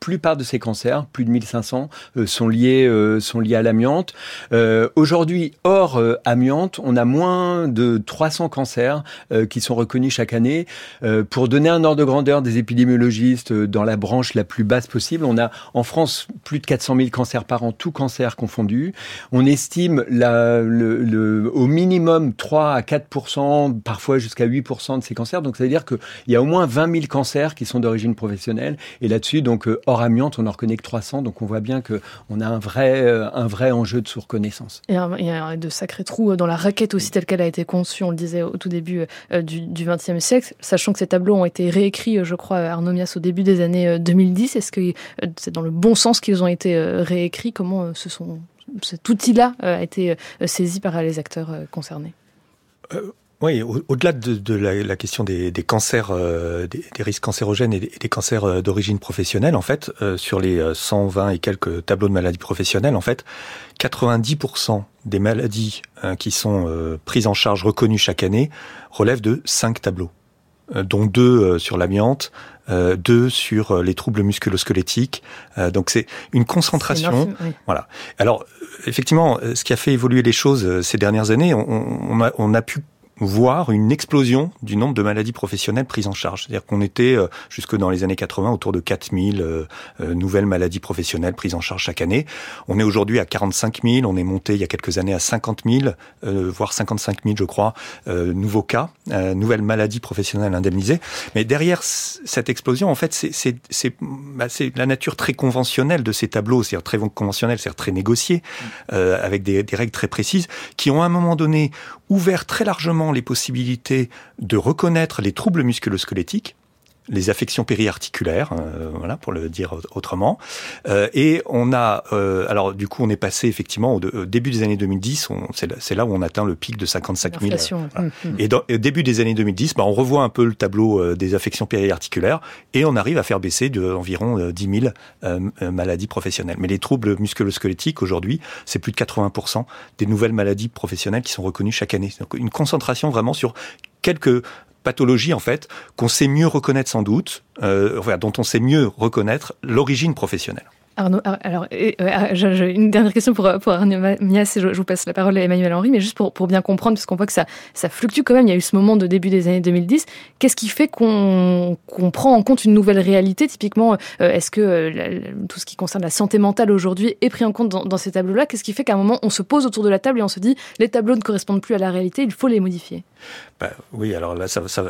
plupart de ces cancers, plus de mille cinq cents, euh, sont liés euh, sont liés à l'amiante. Euh, aujourd'hui, hors euh, amiante, on a moins de trois cents cancers euh, qui sont reconnus chaque année. Euh, pour donner un ordre de grandeur des épidémiologistes euh, dans la branche la plus basse possible, on a en France plus de quatre cent mille cancers par an, tous cancers confondus. On estime la, le, le, au minimum trois à quatre pour cent, parfois jusqu'à huit pour cent de ces cancers. Donc ça veut dire qu'il y a au moins vingt mille cancers qui sont d'origine professionnelle. Et là-dessus, donc euh, hors amiante, on n'en reconnaît que trois cents. Donc on voit bien qu'on a un vrai, euh, un vrai enjeu de sous-reconnaissance. Il y a de sacrés trous dans la raquette aussi telle qu'elle a été conçue, on le disait au tout début euh, du, du vingtième siècle, sachant que ces tableaux ont été réécrits, je crois, Arnaud Mias, au début des années deux mille dix. Est-ce que euh, c'est dans le bon sens qu'ils ont été euh, réécrits? Comment euh, ce sont, cet outil-là euh, a été euh, saisi par les acteurs euh, concernés? euh... Oui, au-delà de, de la, la question des, des cancers, euh, des, des risques cancérogènes et des, des cancers euh, d'origine professionnelle, en fait, euh, sur les cent vingt et quelques tableaux de maladies professionnelles, en fait, quatre-vingt-dix pour cent des maladies euh, qui sont euh, prises en charge, reconnues chaque année, relèvent de cinq tableaux, euh, dont deux euh, sur l'amiante, euh, deux sur euh, les troubles musculo-squelettiques. Euh, donc c'est une concentration. C'est énorme, oui. Voilà. Alors effectivement, ce qui a fait évoluer les choses euh, ces dernières années, on, on, a, on a pu voir une explosion du nombre de maladies professionnelles prises en charge. C'est-à-dire qu'on était, euh, jusque dans les années quatre-vingts, autour de quatre mille euh, euh, nouvelles maladies professionnelles prises en charge chaque année. On est aujourd'hui à quarante-cinq mille, on est monté il y a quelques années à cinquante mille, euh, voire cinquante-cinq mille, je crois, euh, nouveaux cas, euh, nouvelles maladies professionnelles indemnisées. Mais derrière c- cette explosion, en fait, c'est, c'est, c'est, bah, c'est la nature très conventionnelle de ces tableaux, c'est-à-dire très conventionnelle, c'est-à-dire très négociée, euh, avec des, des règles très précises, qui ont à un moment donné ouvert très largement les possibilités de reconnaître les troubles musculo-squelettiques, les affections périarticulaires, euh, voilà, pour le dire autrement. Euh, et on a, euh, alors du coup, on est passé effectivement au, de, au début des années deux mille dix, on, c'est, là, c'est là où on atteint le pic de cinquante-cinq mille. Voilà. Mmh. Et dans, au début des années deux mille dix, bah, on revoit un peu le tableau euh, des affections périarticulaires et on arrive à faire baisser de environ euh, dix mille euh, maladies professionnelles. Mais les troubles musculo-squelettiques aujourd'hui, c'est plus de quatre-vingts pour cent des nouvelles maladies professionnelles qui sont reconnues chaque année. Donc une concentration vraiment sur quelques pathologie, en fait, qu'on sait mieux reconnaître sans doute, euh, enfin, dont on sait mieux reconnaître l'origine professionnelle. Arnaud, alors, euh, j'ai une dernière question pour, pour Arnaud Mias, et je, je vous passe la parole à Emmanuel Henry, mais juste pour, pour bien comprendre, parce qu'on voit que ça, ça fluctue quand même, il y a eu ce moment de début des années deux mille dix, qu'est-ce qui fait qu'on, qu'on prend en compte une nouvelle réalité? Typiquement, euh, est-ce que euh, la, tout ce qui concerne la santé mentale aujourd'hui est pris en compte dans, dans ces tableaux-là? Qu'est-ce qui fait qu'à un moment, on se pose autour de la table et on se dit, les tableaux ne correspondent plus à la réalité, il faut les modifier? Bah, oui, alors là, ça, ça,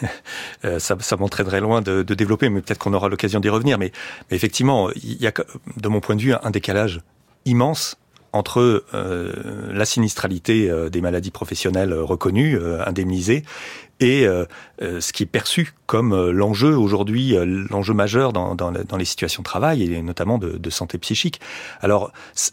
ça, ça m'entraînerait loin de, de développer, mais peut-être qu'on aura l'occasion d'y revenir. Mais, mais effectivement, il y a, de mon point de vue, un décalage immense entre euh, la sinistralité euh, des maladies professionnelles reconnues, euh, indemnisées, et euh, euh, ce qui est perçu comme euh, l'enjeu aujourd'hui, euh, l'enjeu majeur dans, dans, dans les situations de travail, et notamment de, de santé psychique. Alors,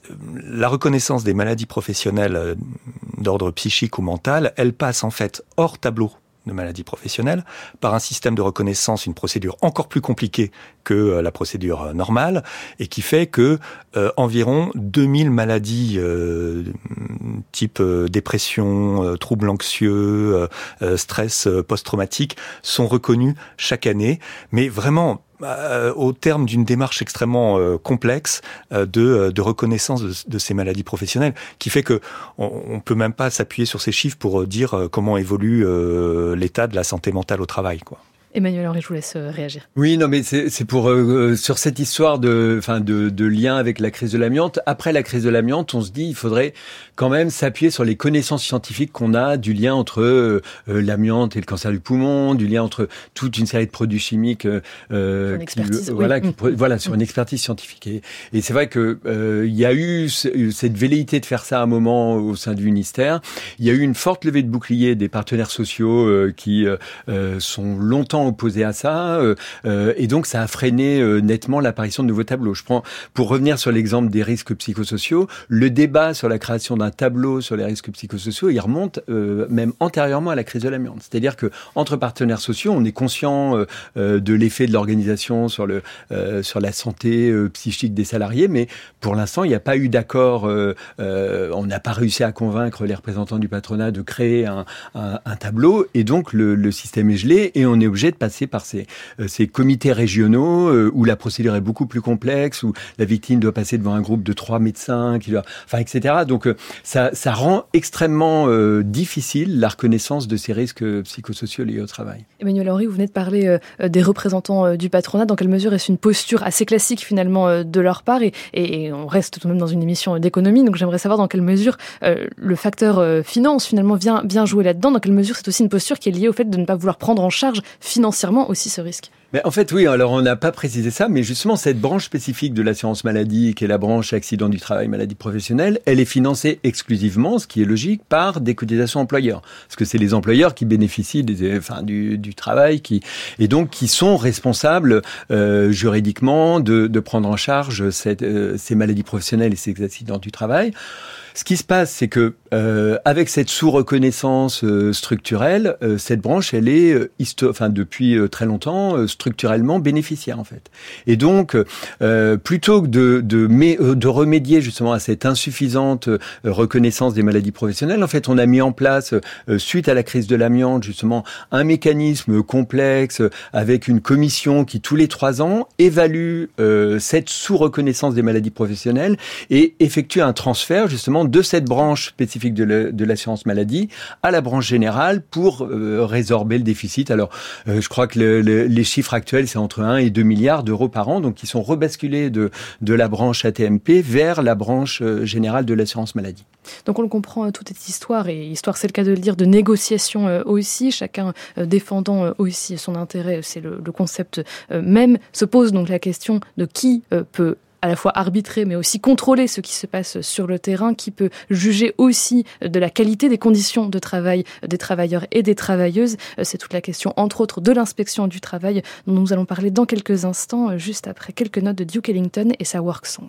la reconnaissance des maladies professionnelles euh, d'ordre psychique ou mental, elle passe en fait hors tableau de maladies professionnelles par un système de reconnaissance, une procédure encore plus compliquée que euh, la procédure euh, normale, et qui fait que euh, environ deux mille maladies euh, type euh, dépression, euh, troubles anxieux, euh, stress euh, post-traumatique sont reconnues chaque année, mais vraiment Euh, au terme d'une démarche extrêmement euh, complexe euh, de, de reconnaissance de, de ces maladies professionnelles, qui fait que on, on peut même pas s'appuyer sur ces chiffres pour dire euh, comment évolue euh, l'état de la santé mentale au travail, quoi. Emmanuel Henry, je vous laisse réagir. Oui, non, mais c'est, c'est pour euh, sur cette histoire de, enfin, de, de lien avec la crise de l'amiante. Après la crise de l'amiante, on se dit, il faudrait quand même s'appuyer sur les connaissances scientifiques qu'on a du lien entre euh, l'amiante et le cancer du poumon, du lien entre toute une série de produits chimiques, euh, qui, oui. voilà, qui, mmh. voilà, sur une expertise scientifique. Et, et c'est vrai que euh, il y a eu cette velléité de faire ça à un moment au sein du ministère. Il y a eu une forte levée de boucliers des partenaires sociaux euh, qui euh, sont longtemps opposés à ça, euh, euh, et donc ça a freiné euh, nettement l'apparition de nouveaux tableaux. Je prends, pour revenir sur l'exemple des risques psychosociaux, le débat sur la création d'un tableau sur les risques psychosociaux, il remonte euh, même antérieurement à la crise de l'amiante. C'est-à-dire que entre partenaires sociaux, on est conscient euh, euh, de l'effet de l'organisation sur le euh, sur la santé euh, psychique des salariés, mais pour l'instant, il n'y a pas eu d'accord. Euh, euh, on n'a pas réussi à convaincre les représentants du patronat de créer un, un, un tableau, et donc le, le système est gelé, et on est obligé de passer par ces, euh, ces comités régionaux euh, où la procédure est beaucoup plus complexe, où la victime doit passer devant un groupe de trois médecins, qui doit, enfin, et cetera. Donc euh, ça, ça rend extrêmement euh, difficile la reconnaissance de ces risques psychosociaux liés au travail. Emmanuel Henry, vous venez de parler euh, des représentants euh, du patronat. Dans quelle mesure est-ce une posture assez classique finalement euh, de leur part, et, et, et on reste tout de même dans une émission d'économie, donc j'aimerais savoir dans quelle mesure euh, le facteur euh, finance finalement vient bien jouer là-dedans, dans quelle mesure c'est aussi une posture qui est liée au fait de ne pas vouloir prendre en charge financièrement aussi ce risque. Mais en fait, oui, alors on n'a pas précisé ça, mais justement, cette branche spécifique de l'assurance maladie, qui est la branche accident du travail, maladie professionnelle, elle est financée exclusivement, ce qui est logique, par des cotisations employeurs. Parce que c'est les employeurs qui bénéficient des, enfin, du, du travail, qui, et donc qui sont responsables euh, juridiquement de, de prendre en charge cette, euh, ces maladies professionnelles et ces accidents du travail. Ce qui se passe, c'est que euh, avec cette sous-reconnaissance euh, structurelle, euh, cette branche, elle est, euh, histo- enfin depuis euh, très longtemps, euh, structurellement bénéficiaire en fait. Et donc, euh, plutôt que de de, mé- euh, de remédier justement à cette insuffisante euh, reconnaissance des maladies professionnelles, en fait, on a mis en place, euh, suite à la crise de l'amiante, justement, un mécanisme complexe euh, avec une commission qui tous les trois ans évalue euh, cette sous-reconnaissance des maladies professionnelles et effectue un transfert justement de cette branche spécifique de, le, de l'assurance maladie à la branche générale pour euh, résorber le déficit. Alors, euh, je crois que le, le, les chiffres actuels, c'est entre un et deux milliards d'euros par an, donc qui sont rebasculés de, de la branche A T M P vers la branche euh, générale de l'assurance maladie. Donc on le comprend, toute cette histoire, et histoire c'est le cas de le dire, de négociation euh, aussi, chacun euh, défendant euh, aussi son intérêt, c'est le, le concept euh, même, se pose donc la question de qui euh, peut à la fois arbitrer, mais aussi contrôler ce qui se passe sur le terrain, qui peut juger aussi de la qualité des conditions de travail des travailleurs et des travailleuses. C'est toute la question, entre autres, de l'inspection du travail, dont nous allons parler dans quelques instants, juste après quelques notes de Duke Ellington et sa Work Song.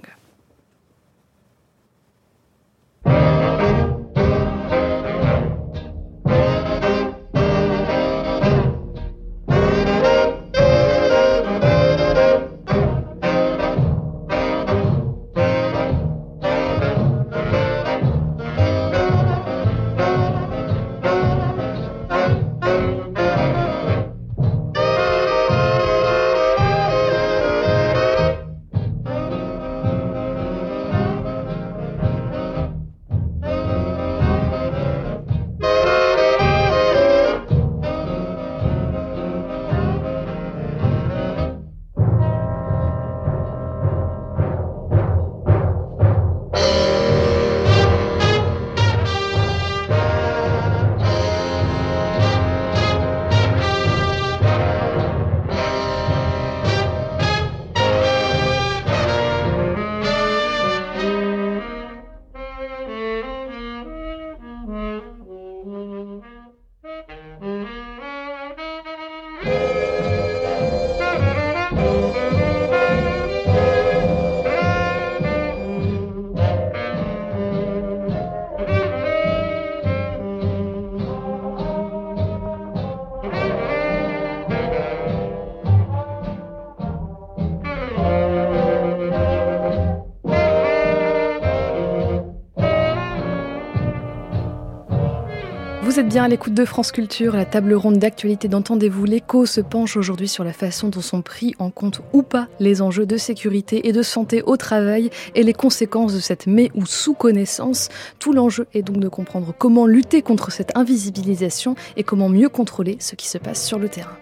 Vous êtes bien à l'écoute de France Culture, la table ronde d'actualité d'Entendez-vous l'écho se penche aujourd'hui sur la façon dont sont pris en compte ou pas les enjeux de sécurité et de santé au travail et les conséquences de cette mé- ou sous-connaissance. Tout l'enjeu est donc de comprendre comment lutter contre cette invisibilisation et comment mieux contrôler ce qui se passe sur le terrain.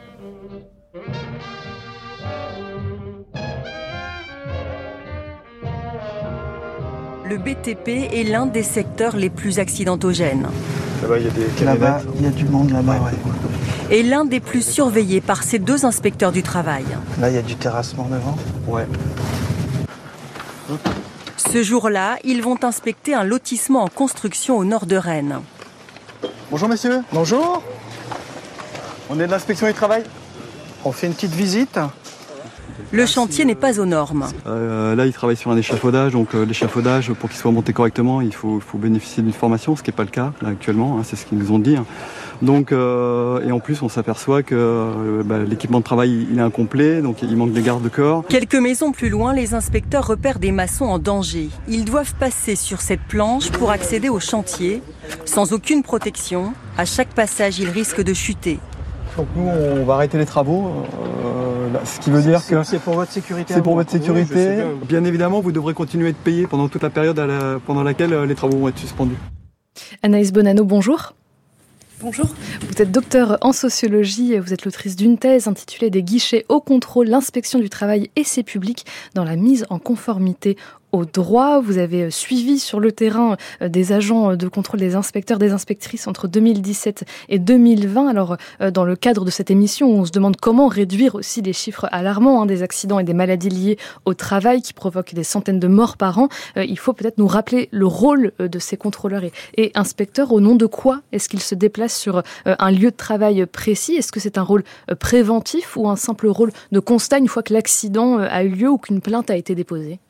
Le B T P est l'un des secteurs les plus accidentogènes. Là-bas, il y a des Là-bas, il y a du monde là-bas, ouais. Et l'un des plus surveillés par ces deux inspecteurs du travail. Là, il y a du terrassement devant. Ouais. Ce jour-là, ils vont inspecter un lotissement en construction au nord de Rennes. Bonjour messieurs. Bonjour. On est de l'inspection du travail. On fait une petite visite. Le chantier n'est pas aux normes. Euh, là, ils travaillent sur un échafaudage. Donc euh, l'échafaudage, pour qu'il soit monté correctement, il faut, faut bénéficier d'une formation, ce qui n'est pas le cas là, actuellement. Hein, c'est ce qu'ils nous ont dit. Donc, euh, et en plus, on s'aperçoit que euh, bah, l'équipement de travail il est incomplet, donc il manque des garde-corps. Quelques maisons plus loin, les inspecteurs repèrent des maçons en danger. Ils doivent passer sur cette planche pour accéder au chantier. Sans aucune protection, à chaque passage, ils risquent de chuter. donc nous on va arrêter les travaux, euh, là, ce qui veut dire que c'est pour votre sécurité. C'est pour votre sécurité. Oui, bien. bien évidemment, vous devrez continuer à être payé pendant toute la période à la, pendant laquelle les travaux vont être suspendus. Anaïs Bonanno, bonjour. Bonjour. Vous êtes docteur en sociologie, vous êtes l'autrice d'une thèse intitulée « Des guichets au contrôle, l'inspection du travail et ses publics dans la mise en conformité au droit ». Vous avez suivi sur le terrain des agents de contrôle, des inspecteurs, des inspectrices entre deux mille dix-sept et deux mille vingt. Alors, dans le cadre de cette émission, on se demande comment réduire aussi les chiffres alarmants hein, des accidents et des maladies liées au travail qui provoquent des centaines de morts par an. Il faut peut-être nous rappeler le rôle de ces contrôleurs et, et inspecteurs. Au nom de quoi est-ce qu'ils se déplacent sur un lieu de travail précis? Est-ce que c'est un rôle préventif ou un simple rôle de constat une fois que l'accident a eu lieu ou qu'une plainte a été déposée?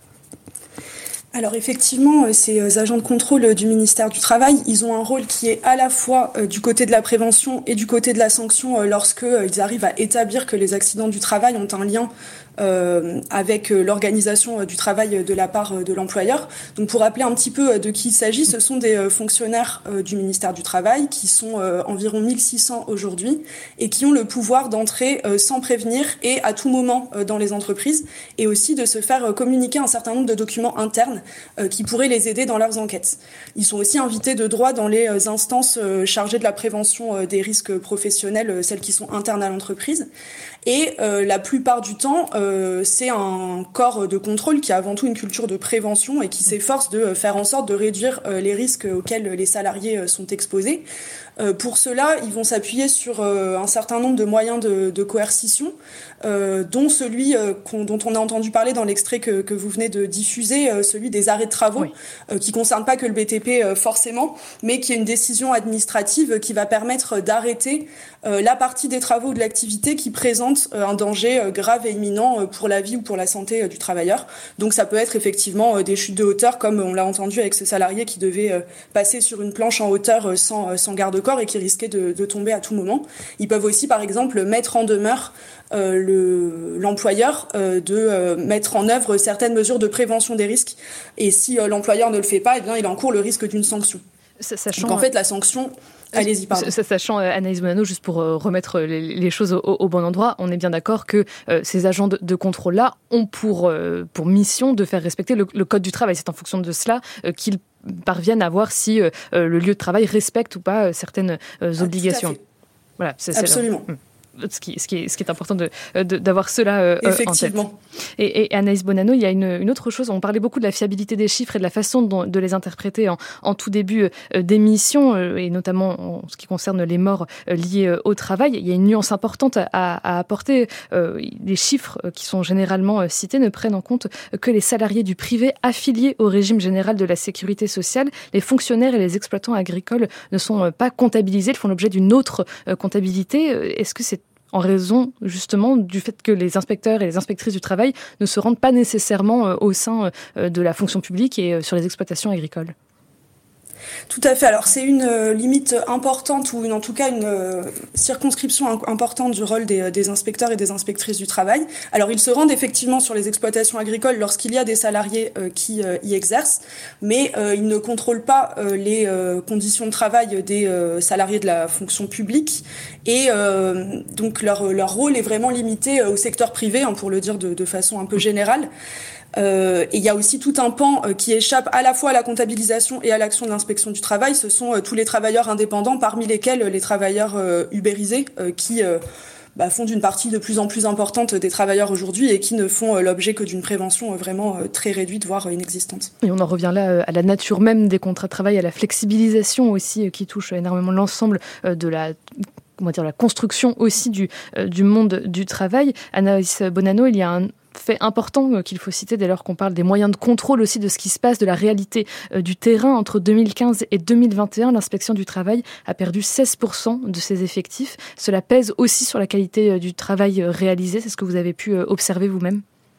Alors effectivement, ces agents de contrôle du ministère du Travail, ils ont un rôle qui est à la fois du côté de la prévention et du côté de la sanction lorsqu'ils arrivent à établir que les accidents du travail ont un lien Euh, avec l'organisation du travail de la part de l'employeur. Donc pour rappeler un petit peu de qui il s'agit, ce sont des fonctionnaires euh, du ministère du Travail qui sont euh, environ mille six cents aujourd'hui et qui ont le pouvoir d'entrer euh, sans prévenir et à tout moment euh, dans les entreprises et aussi de se faire euh, communiquer un certain nombre de documents internes euh, qui pourraient les aider dans leurs enquêtes. Ils sont aussi invités de droit dans les euh, instances euh, chargées de la prévention euh, des risques professionnels, euh, celles qui sont internes à l'entreprise. Et euh, la plupart du temps, euh, c'est un corps de contrôle qui a avant tout une culture de prévention et qui s'efforce de faire en sorte de réduire euh, les risques auxquels les salariés euh, sont exposés. Euh, pour cela, ils vont s'appuyer sur euh, un certain nombre de moyens de, de coercition, euh, dont celui euh, qu'on, dont on a entendu parler dans l'extrait que, que vous venez de diffuser, euh, celui des arrêts de travaux, oui. euh, qui ne concerne pas que le B T P euh, forcément, mais qui est une décision administrative qui va permettre d'arrêter euh, la partie des travaux ou de l'activité qui présente euh, un danger euh, grave et imminent euh, pour la vie ou pour la santé euh, du travailleur. Donc ça peut être effectivement euh, des chutes de hauteur, comme on l'a entendu avec ce salarié qui devait euh, passer sur une planche en hauteur euh, sans, euh, sans garde-corps et qui risquait de, de tomber à tout moment. Ils peuvent aussi, par exemple, mettre en demeure euh, le, l'employeur euh, de euh, mettre en œuvre certaines mesures de prévention des risques. Et si euh, l'employeur ne le fait pas, eh bien, il encourt le risque d'une sanction. Sachant, Donc en fait, la sanction... Allez-y, pardon. Sachant, Anaïs Bonanno, juste pour remettre les, les choses au, au bon endroit, on est bien d'accord que euh, ces agents de, de contrôle-là ont pour, euh, pour mission de faire respecter le, le code du travail. C'est en fonction de cela euh, qu'ils parviennent à voir si euh, le lieu de travail respecte ou pas euh, certaines euh, ah, obligations. Voilà, c'est, Absolument. C'est Ce qui, ce, qui est, ce qui est important de, de, d'avoir cela euh, Effectivement. en tête. Et, et Anaïs Bonanno, il y a une, une autre chose. On parlait beaucoup de la fiabilité des chiffres et de la façon dont, de les interpréter en, en tout début euh, d'émission, euh, et notamment en ce qui concerne les morts euh, liées euh, au travail. Il y a une nuance importante à, à apporter. Euh, les chiffres qui sont généralement euh, cités ne prennent en compte que les salariés du privé affiliés au régime général de la sécurité sociale. Les fonctionnaires et les exploitants agricoles ne sont euh, pas comptabilisés, ils font l'objet d'une autre euh, comptabilité. Est-ce que c'est en raison justement du fait que les inspecteurs et les inspectrices du travail ne se rendent pas nécessairement au sein de la fonction publique et sur les exploitations agricoles? Tout à fait. Alors c'est une euh, limite importante ou une, en tout cas une euh, circonscription in- importante du rôle des, des inspecteurs et des inspectrices du travail. Alors ils se rendent effectivement sur les exploitations agricoles lorsqu'il y a des salariés euh, qui euh, y exercent, mais euh, ils ne contrôlent pas euh, les euh, conditions de travail des euh, salariés de la fonction publique et euh, donc leur, leur rôle est vraiment limité au secteur privé, hein, pour le dire de, de façon un peu générale. Euh, et il y a aussi tout un pan euh, qui échappe à la fois à la comptabilisation et à l'action de l'inspection du travail. Ce sont euh, tous les travailleurs indépendants, parmi lesquels euh, les travailleurs euh, ubérisés, euh, qui euh, bah, font une partie de plus en plus importante des travailleurs aujourd'hui et qui ne font euh, l'objet que d'une prévention euh, vraiment euh, très réduite, voire euh, inexistante. Et on en revient là euh, à la nature même des contrats de travail, à la flexibilisation aussi, euh, qui touche énormément l'ensemble euh, de la... comment dire, la construction aussi du, euh, du monde du travail. Anaïs Bonanno, il y a un fait important qu'il faut citer dès lors qu'on parle des moyens de contrôle aussi de ce qui se passe, de la réalité euh, du terrain. Entre deux mille quinze et deux mille vingt et un, l'inspection du travail a perdu seize pour cent de ses effectifs. Cela pèse aussi sur la qualité euh, du travail réalisé. C'est ce que vous avez pu euh, observer vous-même?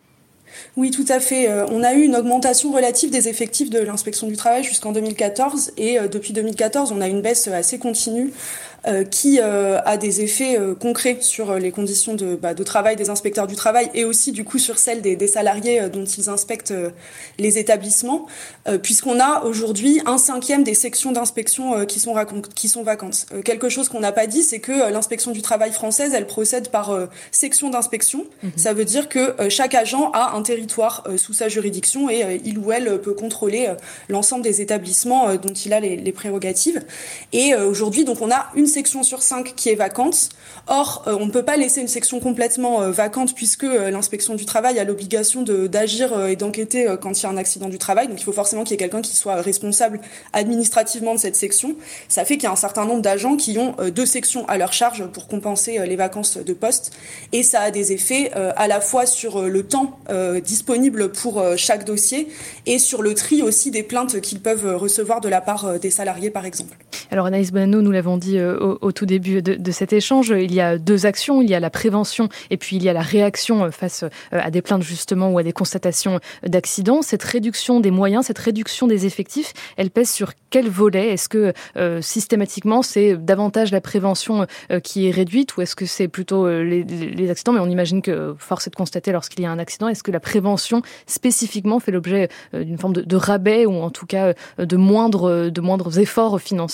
Oui, tout à fait. Euh, on a eu une augmentation relative des effectifs de l'inspection du travail jusqu'en deux mille quatorze et euh, depuis deux mille quatorze, on a une baisse assez continue euh, qui euh, a des effets euh, concrets sur les conditions de, bah, de travail des inspecteurs du travail et aussi du coup sur celles des, des salariés euh, dont ils inspectent euh, les établissements, euh, puisqu'on a aujourd'hui un cinquième des sections d'inspection euh, qui sont, qui sont vacantes. Euh, quelque chose qu'on n'a pas dit, c'est que euh, l'inspection du travail française, elle procède par euh, section d'inspection. Mmh. Ça veut dire que euh, chaque agent a un territoire euh, sous sa juridiction et euh, il ou elle euh, peut contrôler euh, l'ensemble des établissements euh, dont il a les, les prérogatives. Et euh, aujourd'hui, donc, on a une section sur cinq qui est vacante. Or, euh, on ne peut pas laisser une section complètement euh, vacante puisque euh, l'inspection du travail a l'obligation de, d'agir euh, et d'enquêter euh, quand il y a un accident du travail. Donc, il faut forcément qu'il y ait quelqu'un qui soit responsable administrativement de cette section. Ça fait qu'il y a un certain nombre d'agents qui ont euh, deux sections à leur charge pour compenser euh, les vacances de poste. Et ça a des effets euh, à la fois sur euh, le temps euh, disponible pour euh, chaque dossier et sur le tri aussi des plaintes qu'ils peuvent recevoir de la part euh, des salariés, par exemple. Alors Anaïs Bonanno, nous l'avons dit euh, au, au tout début de, de cet échange, il y a deux actions, il y a la prévention et puis il y a la réaction face euh, à des plaintes justement ou à des constatations d'accidents. Cette réduction des moyens, cette réduction des effectifs, elle pèse sur quel volet ? Est-ce que euh, systématiquement c'est davantage la prévention euh, qui est réduite ou est-ce que c'est plutôt euh, les, les accidents ? Mais on imagine que force est de constater lorsqu'il y a un accident, est-ce que la prévention spécifiquement fait l'objet euh, d'une forme de, de rabais ou en tout cas euh, de moindres, de moindres efforts financiers ?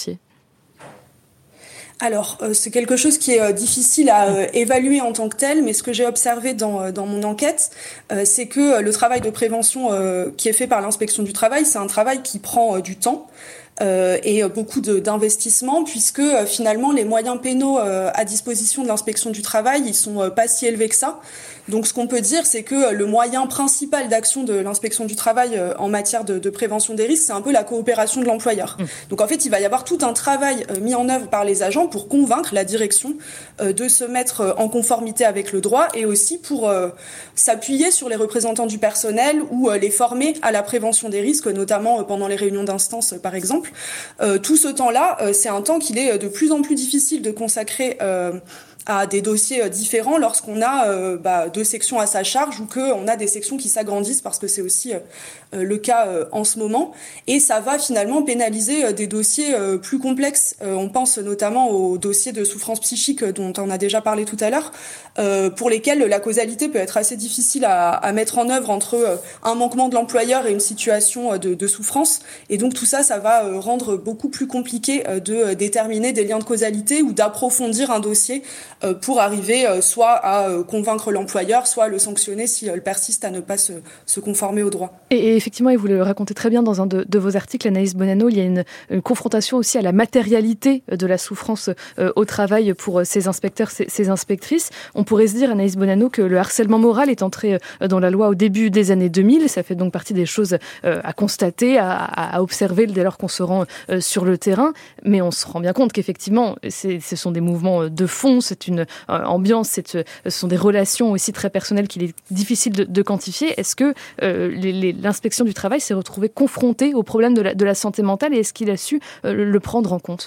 Alors, euh, c'est quelque chose qui est euh, difficile à euh, évaluer en tant que tel, mais ce que j'ai observé dans, euh, dans mon enquête, euh, c'est que euh, le travail de prévention euh, qui est fait par l'inspection du travail, c'est un travail qui prend euh, du temps. Euh, et euh, beaucoup de, d'investissements puisque euh, finalement les moyens pénaux euh, à disposition de l'inspection du travail ils sont euh, pas si élevés que ça. Donc ce qu'on peut dire c'est que euh, le moyen principal d'action de l'inspection du travail euh, en matière de, de prévention des risques c'est un peu la coopération de l'employeur. Mmh. Donc en fait il va y avoir tout un travail euh, mis en œuvre par les agents pour convaincre la direction euh, de se mettre euh, en conformité avec le droit et aussi pour euh, s'appuyer sur les représentants du personnel ou euh, les former à la prévention des risques notamment euh, pendant les réunions d'instance euh, par exemple. Euh, tout ce temps-là, euh, c'est un temps qu'il est de plus en plus difficile de consacrer euh, à des dossiers différents lorsqu'on a euh, bah, deux sections à sa charge ou qu'on a des sections qui s'agrandissent parce que c'est aussi euh, le cas euh, en ce moment. Et ça va finalement pénaliser euh, des dossiers euh, plus complexes. Euh, on pense notamment aux dossiers de souffrance psychique dont on a déjà parlé tout à l'heure, euh, pour lesquels la causalité peut être assez difficile à, à mettre en œuvre entre euh, un manquement de l'employeur et une situation de, de souffrance. Et donc tout ça, ça va euh, rendre beaucoup plus compliqué euh, de euh, déterminer des liens de causalité ou d'approfondir un dossier pour arriver soit à convaincre l'employeur, soit à le sanctionner si elle persiste à ne pas se, se conformer au droit. Et, et effectivement, et vous le racontez très bien dans un de, de vos articles, Anaïs Bonanno, il y a une, une confrontation aussi à la matérialité de la souffrance euh, au travail pour ces inspecteurs, ces, ces inspectrices. On pourrait se dire, Anaïs Bonanno, que le harcèlement moral est entré dans la loi au début des années deux mille. Ça fait donc partie des choses euh, à constater, à, à observer dès lors qu'on se rend euh, sur le terrain. Mais on se rend bien compte qu'effectivement, c'est, ce sont des mouvements de fond, c'est une euh, ambiance, c'est, ce sont des relations aussi très personnelles qu'il est difficile de, de quantifier. Est-ce que euh, les, les, l'inspection du travail s'est retrouvée confrontée au problème de la, de la santé mentale et est-ce qu'il a su euh, le prendre en compte ?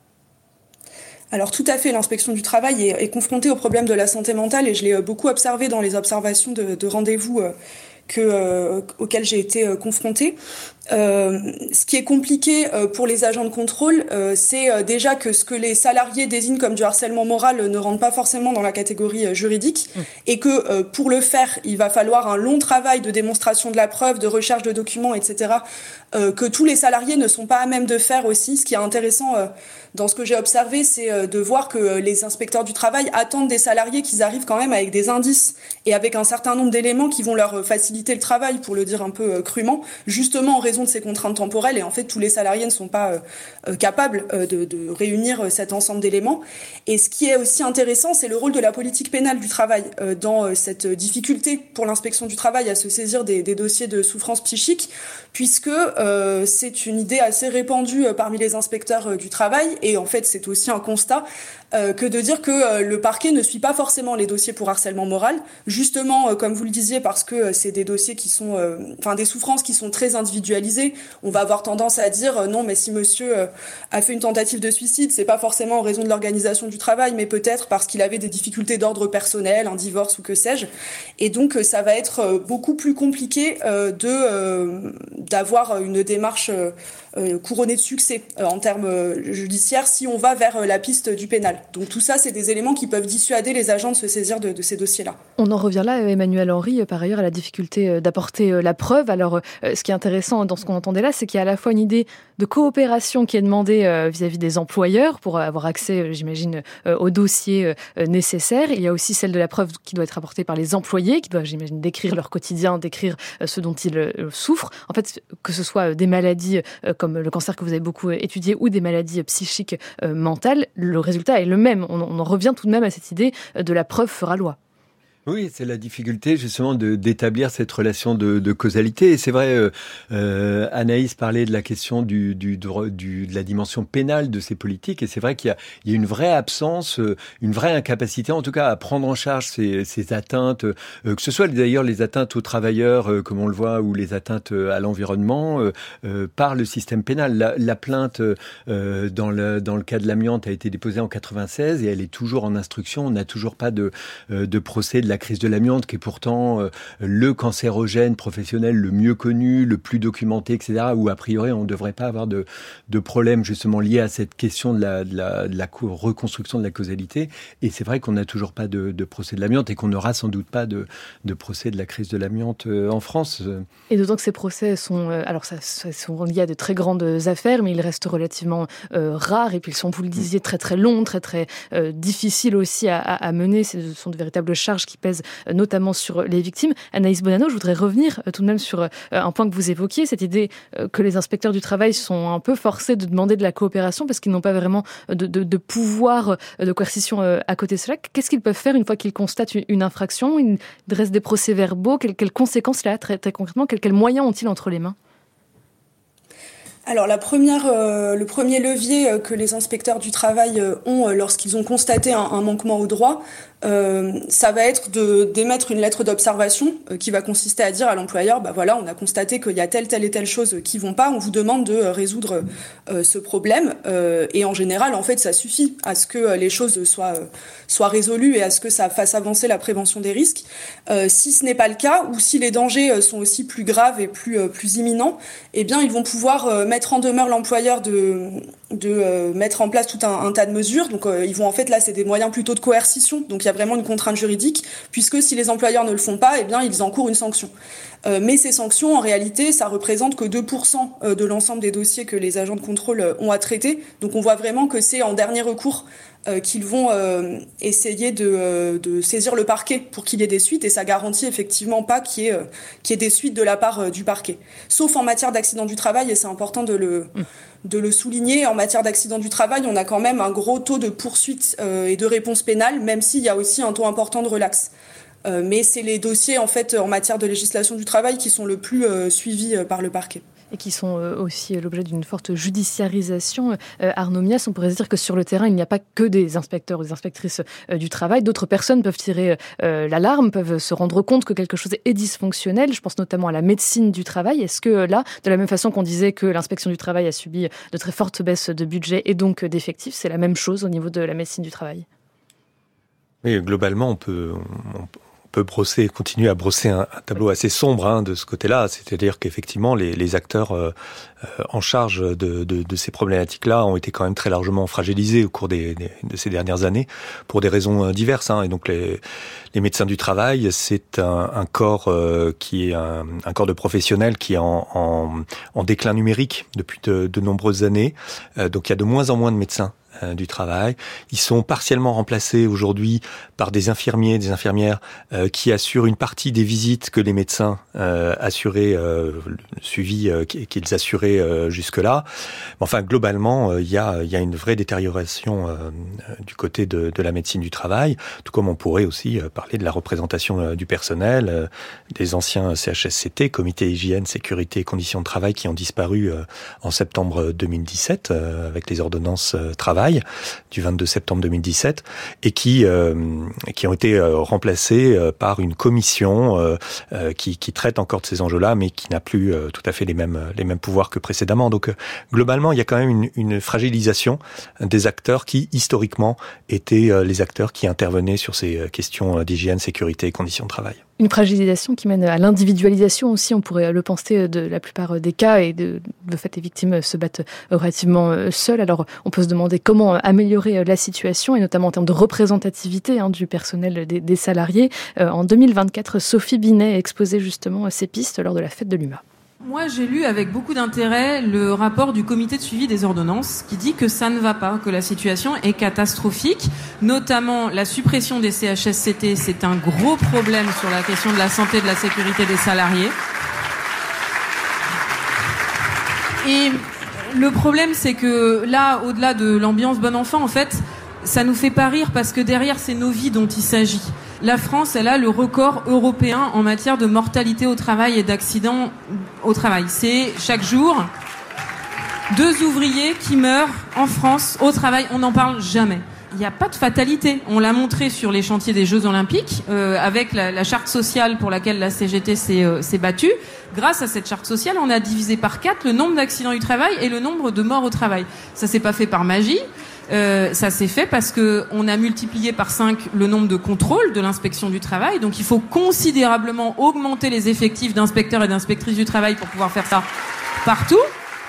Alors tout à fait, l'inspection du travail est, est confrontée au problème de la santé mentale et je l'ai beaucoup observé dans les observations de, de rendez-vous euh, que, euh, auxquels j'ai été euh, confrontée. Euh, ce qui est compliqué euh, pour les agents de contrôle, euh, c'est euh, déjà que ce que les salariés désignent comme du harcèlement moral euh, ne rentre pas forcément dans la catégorie euh, juridique mmh. et que euh, pour le faire, il va falloir un long travail de démonstration de la preuve, de recherche de documents, et cetera, euh, que tous les salariés ne sont pas à même de faire aussi. Ce qui est intéressant euh, dans ce que j'ai observé, c'est euh, de voir que euh, les inspecteurs du travail attendent des salariés qu'ils arrivent quand même avec des indices et avec un certain nombre d'éléments qui vont leur euh, faciliter le travail, pour le dire un peu euh, crûment, justement en raison de ces contraintes temporelles et en fait tous les salariés ne sont pas euh, euh, capables euh, de, de réunir euh, cet ensemble d'éléments. Et ce qui est aussi intéressant, c'est le rôle de la politique pénale du travail euh, dans euh, cette difficulté pour l'inspection du travail à se saisir des, des dossiers de souffrance psychique, puisque euh, c'est une idée assez répandue euh, parmi les inspecteurs euh, du travail et en fait c'est aussi un constat euh, que de dire que euh, le parquet ne suit pas forcément les dossiers pour harcèlement moral, justement euh, comme vous le disiez parce que euh, c'est des dossiers qui sont, euh, enfin des souffrances qui sont très individualisées hospitalisé. On va avoir tendance à dire euh, non, mais si monsieur euh, a fait une tentative de suicide, c'est pas forcément en raison de l'organisation du travail, mais peut-être parce qu'il avait des difficultés d'ordre personnel, un divorce ou que sais-je. Et donc, euh, ça va être euh, beaucoup plus compliqué euh, de euh, d'avoir une démarche euh, euh, couronnée de succès euh, en termes euh, judiciaires si on va vers euh, la piste du pénal. Donc tout ça, c'est des éléments qui peuvent dissuader les agents de se saisir de, de ces dossiers-là. On en revient là, Emmanuel Henry, par ailleurs, à la difficulté d'apporter la preuve. Alors, ce qui est intéressant dans ce qu'on entendait là, c'est qu'il y a à la fois une idée de coopération qui est demandée vis-à-vis des employeurs pour avoir accès, j'imagine, aux dossiers nécessaires. Il y a aussi celle de la preuve qui doit être apportée par les employés, qui doivent, j'imagine, décrire leur quotidien, décrire ce dont ils souffrent. En fait, que ce soit des maladies comme le cancer que vous avez beaucoup étudié ou des maladies psychiques mentales, le résultat est le même. On, on en revient tout de même à cette idée de la preuve fera loi. Oui, c'est la difficulté justement de d'établir cette relation de, de causalité. Et c'est vrai, euh, euh, Anaïs parlait de la question du, du, du de la dimension pénale de ces politiques. Et c'est vrai qu'il y a, il y a une vraie absence, une vraie incapacité, en tout cas, à prendre en charge ces, ces atteintes, euh, que ce soit d'ailleurs les atteintes aux travailleurs, euh, comme on le voit, ou les atteintes à l'environnement, euh, euh, par le système pénal. La, la plainte euh, dans le dans le cas de l'amiante a été déposée en quatre-vingt-seize et elle est toujours en instruction. On n'a toujours pas de euh, de procès de la crise de l'amiante, qui est pourtant euh, le cancérogène professionnel le mieux connu, le plus documenté, et cetera, où a priori on ne devrait pas avoir de, de problème justement lié à cette question de la, de, la, de la reconstruction de la causalité. Et c'est vrai qu'on n'a toujours pas de, de procès de l'amiante et qu'on n'aura sans doute pas de, de procès de la crise de l'amiante euh, en France. Et d'autant que ces procès sont, euh, alors ça, ça sont liés à de très grandes affaires, mais ils restent relativement euh, rares et puis ils sont, vous le disiez, très très longs, très très euh, difficiles aussi à, à, à mener. Ce sont de véritables charges qui pèse notamment sur les victimes. Anaïs Bonanno, je voudrais revenir tout de même sur un point que vous évoquiez, cette idée que les inspecteurs du travail sont un peu forcés de demander de la coopération parce qu'ils n'ont pas vraiment de, de, de pouvoir de coercition à côté de cela. Qu'est-ce qu'ils peuvent faire une fois qu'ils constatent une infraction? Ils dressent des procès-verbaux. Quelles, quelles conséquences là, très, très concrètement? Quels, quels moyens ont-ils entre les mains? Alors la première, euh, le premier levier euh, que les inspecteurs du travail euh, ont euh, lorsqu'ils ont constaté un, un manquement au droit, euh, ça va être de d'émettre une lettre d'observation euh, qui va consister à dire à l'employeur, bah voilà, on a constaté qu'il y a telle, telle et telle chose qui vont pas, on vous demande de euh, résoudre euh, ce problème. Euh, et en général, en fait, ça suffit à ce que euh, les choses soient euh, soient résolues et à ce que ça fasse avancer la prévention des risques. Euh, si ce n'est pas le cas, ou si les dangers euh, sont aussi plus graves et plus euh, plus imminents, eh bien, ils vont pouvoir euh, mettre en demeure l'employeur de de euh, mettre en place tout un, un tas de mesures. Donc euh, ils vont en fait là c'est des moyens plutôt de coercition. Donc il y a vraiment une contrainte juridique puisque si les employeurs ne le font pas, eh bien ils encourent une sanction. Euh, mais ces sanctions en réalité ça représente que deux pour cent de l'ensemble des dossiers que les agents de contrôle ont à traiter. Donc on voit vraiment que c'est en dernier recours euh, qu'ils vont euh, essayer de, euh, de saisir le parquet pour qu'il y ait des suites et ça garantit effectivement pas qu'il y ait, euh, qu'il y ait des suites de la part euh, du parquet. Sauf en matière d'accident du travail et c'est important de le de le souligner, en matière d'accident du travail, on a quand même un gros taux de poursuites euh, et de réponses pénales, même s'il y a aussi un taux important de relax. Euh, mais c'est les dossiers en fait en matière de législation du travail qui sont le plus euh, suivis euh, par le parquet. Et qui sont aussi l'objet d'une forte judiciarisation. Euh, Arnaud Mias, on pourrait se dire que sur le terrain, il n'y a pas que des inspecteurs ou des inspectrices euh, du travail. D'autres personnes peuvent tirer euh, l'alarme, peuvent se rendre compte que quelque chose est dysfonctionnel. Je pense notamment à la médecine du travail. Est-ce que là, de la même façon qu'on disait que l'inspection du travail a subi de très fortes baisses de budget et donc d'effectifs, c'est la même chose au niveau de la médecine du travail? Oui, globalement, on peut... On peut... peut brosser, continuer à brosser un, un tableau assez sombre hein, de ce côté-là, c'est-à-dire qu'effectivement les, les acteurs euh, euh, en charge de, de, de ces problématiques-là ont été quand même très largement fragilisés au cours des, des, de ces dernières années pour des raisons diverses. Hein, et donc les, les médecins du travail, c'est un, un corps euh, qui est un, un corps de professionnels qui est en, en, en déclin numérique depuis de, de nombreuses années. Euh, donc il y a de moins en moins de médecins du travail. Ils sont partiellement remplacés aujourd'hui par des infirmiers, des infirmières euh, qui assurent une partie des visites que les médecins euh, assuraient, euh, le suivi euh, qu'ils assuraient euh, jusque-là. Enfin, globalement, il euh, y a, il y a une vraie détérioration euh, du côté de, de la médecine du travail, tout comme on pourrait aussi euh, parler de la représentation euh, du personnel, euh, des anciens C H S C T, Comité Hygiène, Sécurité et Conditions de Travail, qui ont disparu euh, en septembre deux mille dix-sept euh, avec les ordonnances euh, travail. travail du vingt-deux septembre deux mille dix-sept et qui euh, qui ont été euh, remplacés euh, par une commission euh, euh, qui, qui traite encore de ces enjeux-là, mais qui n'a plus euh, tout à fait les mêmes les mêmes pouvoirs que précédemment. Donc euh, globalement, il y a quand même une, une fragilisation des acteurs qui historiquement étaient euh, les acteurs qui intervenaient sur ces questions d'hygiène, sécurité et conditions de travail. Une fragilisation qui mène à l'individualisation aussi, on pourrait le penser de la plupart des cas, et de, de fait les victimes se battent relativement seules. Alors on peut se demander comment améliorer la situation, et notamment en termes de représentativité hein, du personnel des, des salariés. Euh, en deux mille vingt-quatre, Sophie Binet exposait justement ces pistes lors de la fête de l'U M A. Moi, j'ai lu avec beaucoup d'intérêt le rapport du comité de suivi des ordonnances qui dit que ça ne va pas, que la situation est catastrophique, notamment la suppression des C H S C T, c'est un gros problème sur la question de la santé et de la sécurité des salariés. Et le problème, c'est que là, au-delà de l'ambiance bon enfant, en fait, ça nous fait pas rire parce que derrière, c'est nos vies dont il s'agit. La France, elle a le record européen en matière de mortalité au travail et d'accidents au travail. C'est chaque jour deux ouvriers qui meurent en France au travail. On n'en parle jamais. Il n'y a pas de fatalité. On l'a montré sur les chantiers des Jeux Olympiques euh, avec la, la charte sociale pour laquelle la C G T s'est, euh, s'est battue. Grâce à cette charte sociale, on a divisé par quatre le nombre d'accidents du travail et le nombre de morts au travail. Ça s'est pas fait par magie. Euh, ça s'est fait parce que on a multiplié par cinq le nombre de contrôles de l'inspection du travail. Donc il faut considérablement augmenter les effectifs d'inspecteurs et d'inspectrices du travail pour pouvoir faire ça partout.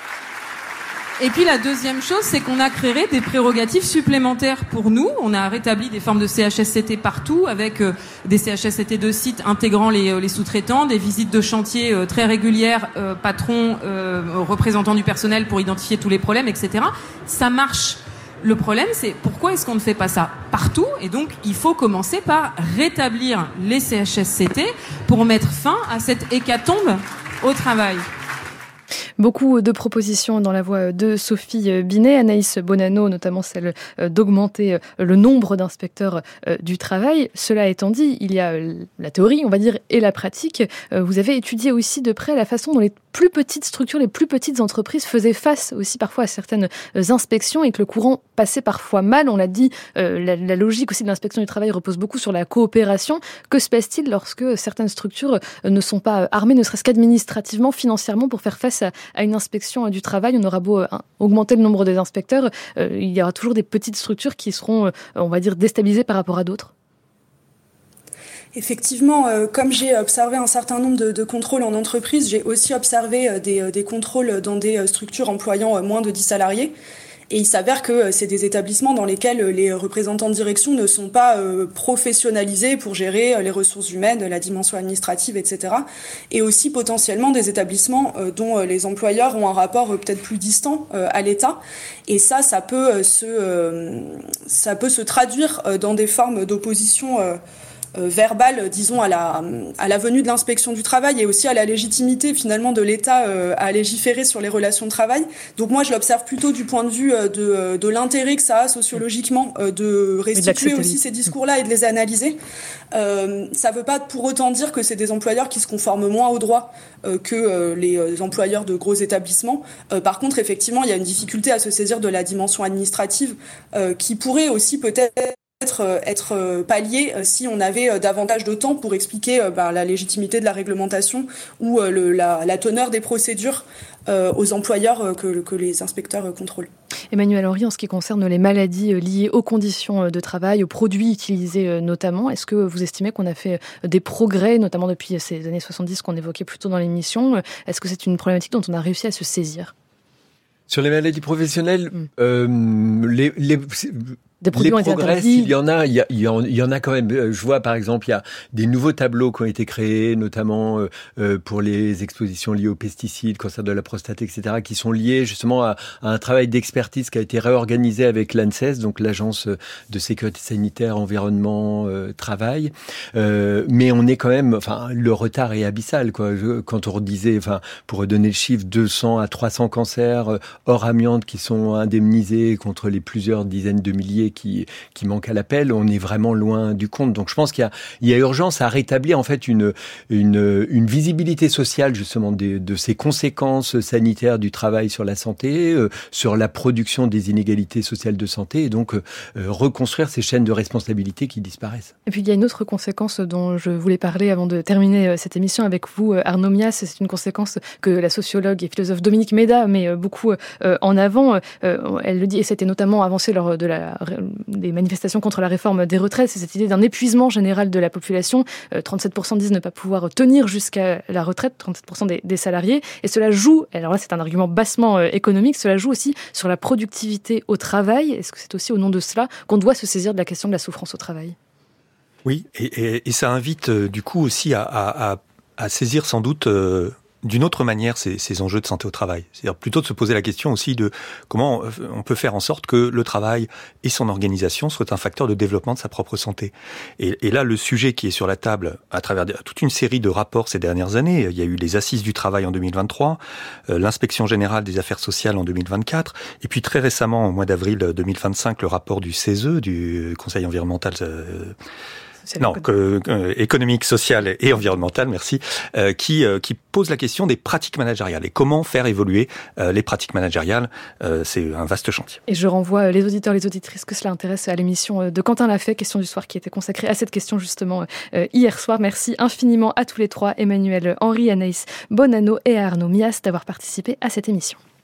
Et puis la deuxième chose, c'est qu'on a créé des prérogatives supplémentaires pour nous. On a rétabli des formes de C H S C T partout, avec euh, des C H S C T de sites intégrant les, euh, les sous-traitants, des visites de chantier euh, très régulières, euh, patrons, euh, représentants du personnel pour identifier tous les problèmes, et cetera. Ça marche. Le problème, c'est pourquoi est-ce qu'on ne fait pas ça partout ? Et donc, il faut commencer par rétablir les C H S C T pour mettre fin à cette hécatombe au travail. Beaucoup de propositions dans la voix de Sophie Binet, Anaïs Bonanno, notamment celle d'augmenter le nombre d'inspecteurs du travail. Cela étant dit, il y a la théorie, on va dire, et la pratique. Vous avez étudié aussi de près la façon dont les plus petites structures, les plus petites entreprises faisaient face aussi parfois à certaines inspections et que le courant passait parfois mal. On l'a dit, la, la logique aussi de l'inspection du travail repose beaucoup sur la coopération. Que se passe-t-il lorsque certaines structures ne sont pas armées, ne serait-ce qu'administrativement, financièrement, pour faire face à à une inspection du travail? On aura beau euh, augmenter le nombre des inspecteurs, euh, il y aura toujours des petites structures qui seront, euh, on va dire, déstabilisées par rapport à d'autres. Effectivement, euh, comme j'ai observé un certain nombre de, de contrôles en entreprise, j'ai aussi observé euh, des, des contrôles dans des structures employant euh, moins de dix salariés. Et il s'avère que c'est des établissements dans lesquels les représentants de direction ne sont pas euh, professionnalisés pour gérer les ressources humaines, la dimension administrative, et cetera. Et aussi potentiellement des établissements euh, dont les employeurs ont un rapport euh, peut-être plus distant euh, à l'État. Et ça, ça peut euh, se, euh, ça peut se traduire euh, dans des formes d'opposition euh, Euh, verbale, disons, à la, à la venue de l'inspection du travail et aussi à la légitimité finalement de l'État euh, à légiférer sur les relations de travail. Donc moi je l'observe plutôt du point de vue euh, de, de l'intérêt que ça a sociologiquement euh, de restituer aussi ces discours-là et de les analyser. Euh, ça ne veut pas pour autant dire que c'est des employeurs qui se conforment moins aux droits euh, que euh, les euh, employeurs de gros établissements. Euh, par contre, effectivement, il y a une difficulté à se saisir de la dimension administrative euh, qui pourrait aussi peut-être Être, être pallié si on avait davantage de temps pour expliquer ben, la légitimité de la réglementation ou le, la, la teneur des procédures euh, aux employeurs que, que les inspecteurs contrôlent. Emmanuel Henry, en ce qui concerne les maladies liées aux conditions de travail, aux produits utilisés notamment, est-ce que vous estimez qu'on a fait des progrès, notamment depuis ces années soixante-dix qu'on évoquait plus tôt dans l'émission? Est-ce que c'est une problématique dont on a réussi à se saisir? Sur les maladies professionnelles, mmh. euh, les... les Des produits les progrès, il y en a, il y, a, il y en a quand même. Je vois par exemple, il y a des nouveaux tableaux qui ont été créés, notamment euh, pour les expositions liées aux pesticides, cancer de la prostate, et cetera, qui sont liés justement à, à un travail d'expertise qui a été réorganisé avec l'ANSES, donc l'Agence de sécurité sanitaire, environnement, euh, travail. Euh, mais on est quand même, enfin, le retard est abyssal, quoi. Je, quand on redisait, enfin, pour donner le chiffre, deux cents à trois cents cancers euh, hors amiante qui sont indemnisés contre les plusieurs dizaines de milliers santé qui, qui manquent à l'appel, on est vraiment loin du compte. Donc je pense qu'il y a, il y a urgence à rétablir en fait une, une, une visibilité sociale justement de, de ces conséquences sanitaires du travail sur la santé, euh, sur la production des inégalités sociales de santé, et donc euh, reconstruire ces chaînes de responsabilité qui disparaissent. Et puis il y a une autre conséquence dont je voulais parler avant de terminer cette émission avec vous, Arnaud Mias. C'est une conséquence que la sociologue et philosophe Dominique Méda met beaucoup en avant. Elle le dit, et c'était notamment avancé lors de la, des manifestations contre la réforme des retraites, c'est cette idée d'un épuisement général de la population. trente-sept pour cent disent ne pas pouvoir tenir jusqu'à la retraite, trente-sept pour cent des, des salariés. Et cela joue, alors là c'est un argument bassement économique, cela joue aussi sur la productivité au travail. Est-ce que c'est aussi au nom de cela qu'on doit se saisir de la question de la souffrance au travail ? Oui, et, et, et ça invite euh, du coup aussi à, à, à saisir sans doute euh, d'une autre manière ces, ces enjeux de santé au travail. C'est-à-dire plutôt de se poser la question aussi de comment on peut faire en sorte que le travail et son organisation soient un facteur de développement de sa propre santé. Et, et là, le sujet qui est sur la table à travers toute une série de rapports ces dernières années, il y a eu les Assises du travail en deux mille vingt-trois, euh, l'Inspection générale des affaires sociales en deux mille vingt-quatre, et puis très récemment, au mois d'avril deux mille vingt-cinq, le rapport du C E S E, du Conseil environnemental euh, Non, que, euh, économique, social et environnemental, merci, euh, qui euh, qui pose la question des pratiques managériales et comment faire évoluer euh, les pratiques managériales. Euh, c'est un vaste chantier. Et je renvoie les auditeurs, les auditrices que cela intéresse à l'émission de Quentin Lafay, Question du soir, qui était consacrée à cette question justement euh, hier soir. Merci infiniment à tous les trois, Emmanuel Henry, Anaïs Bonanno et Arnaud Mias, d'avoir participé à cette émission.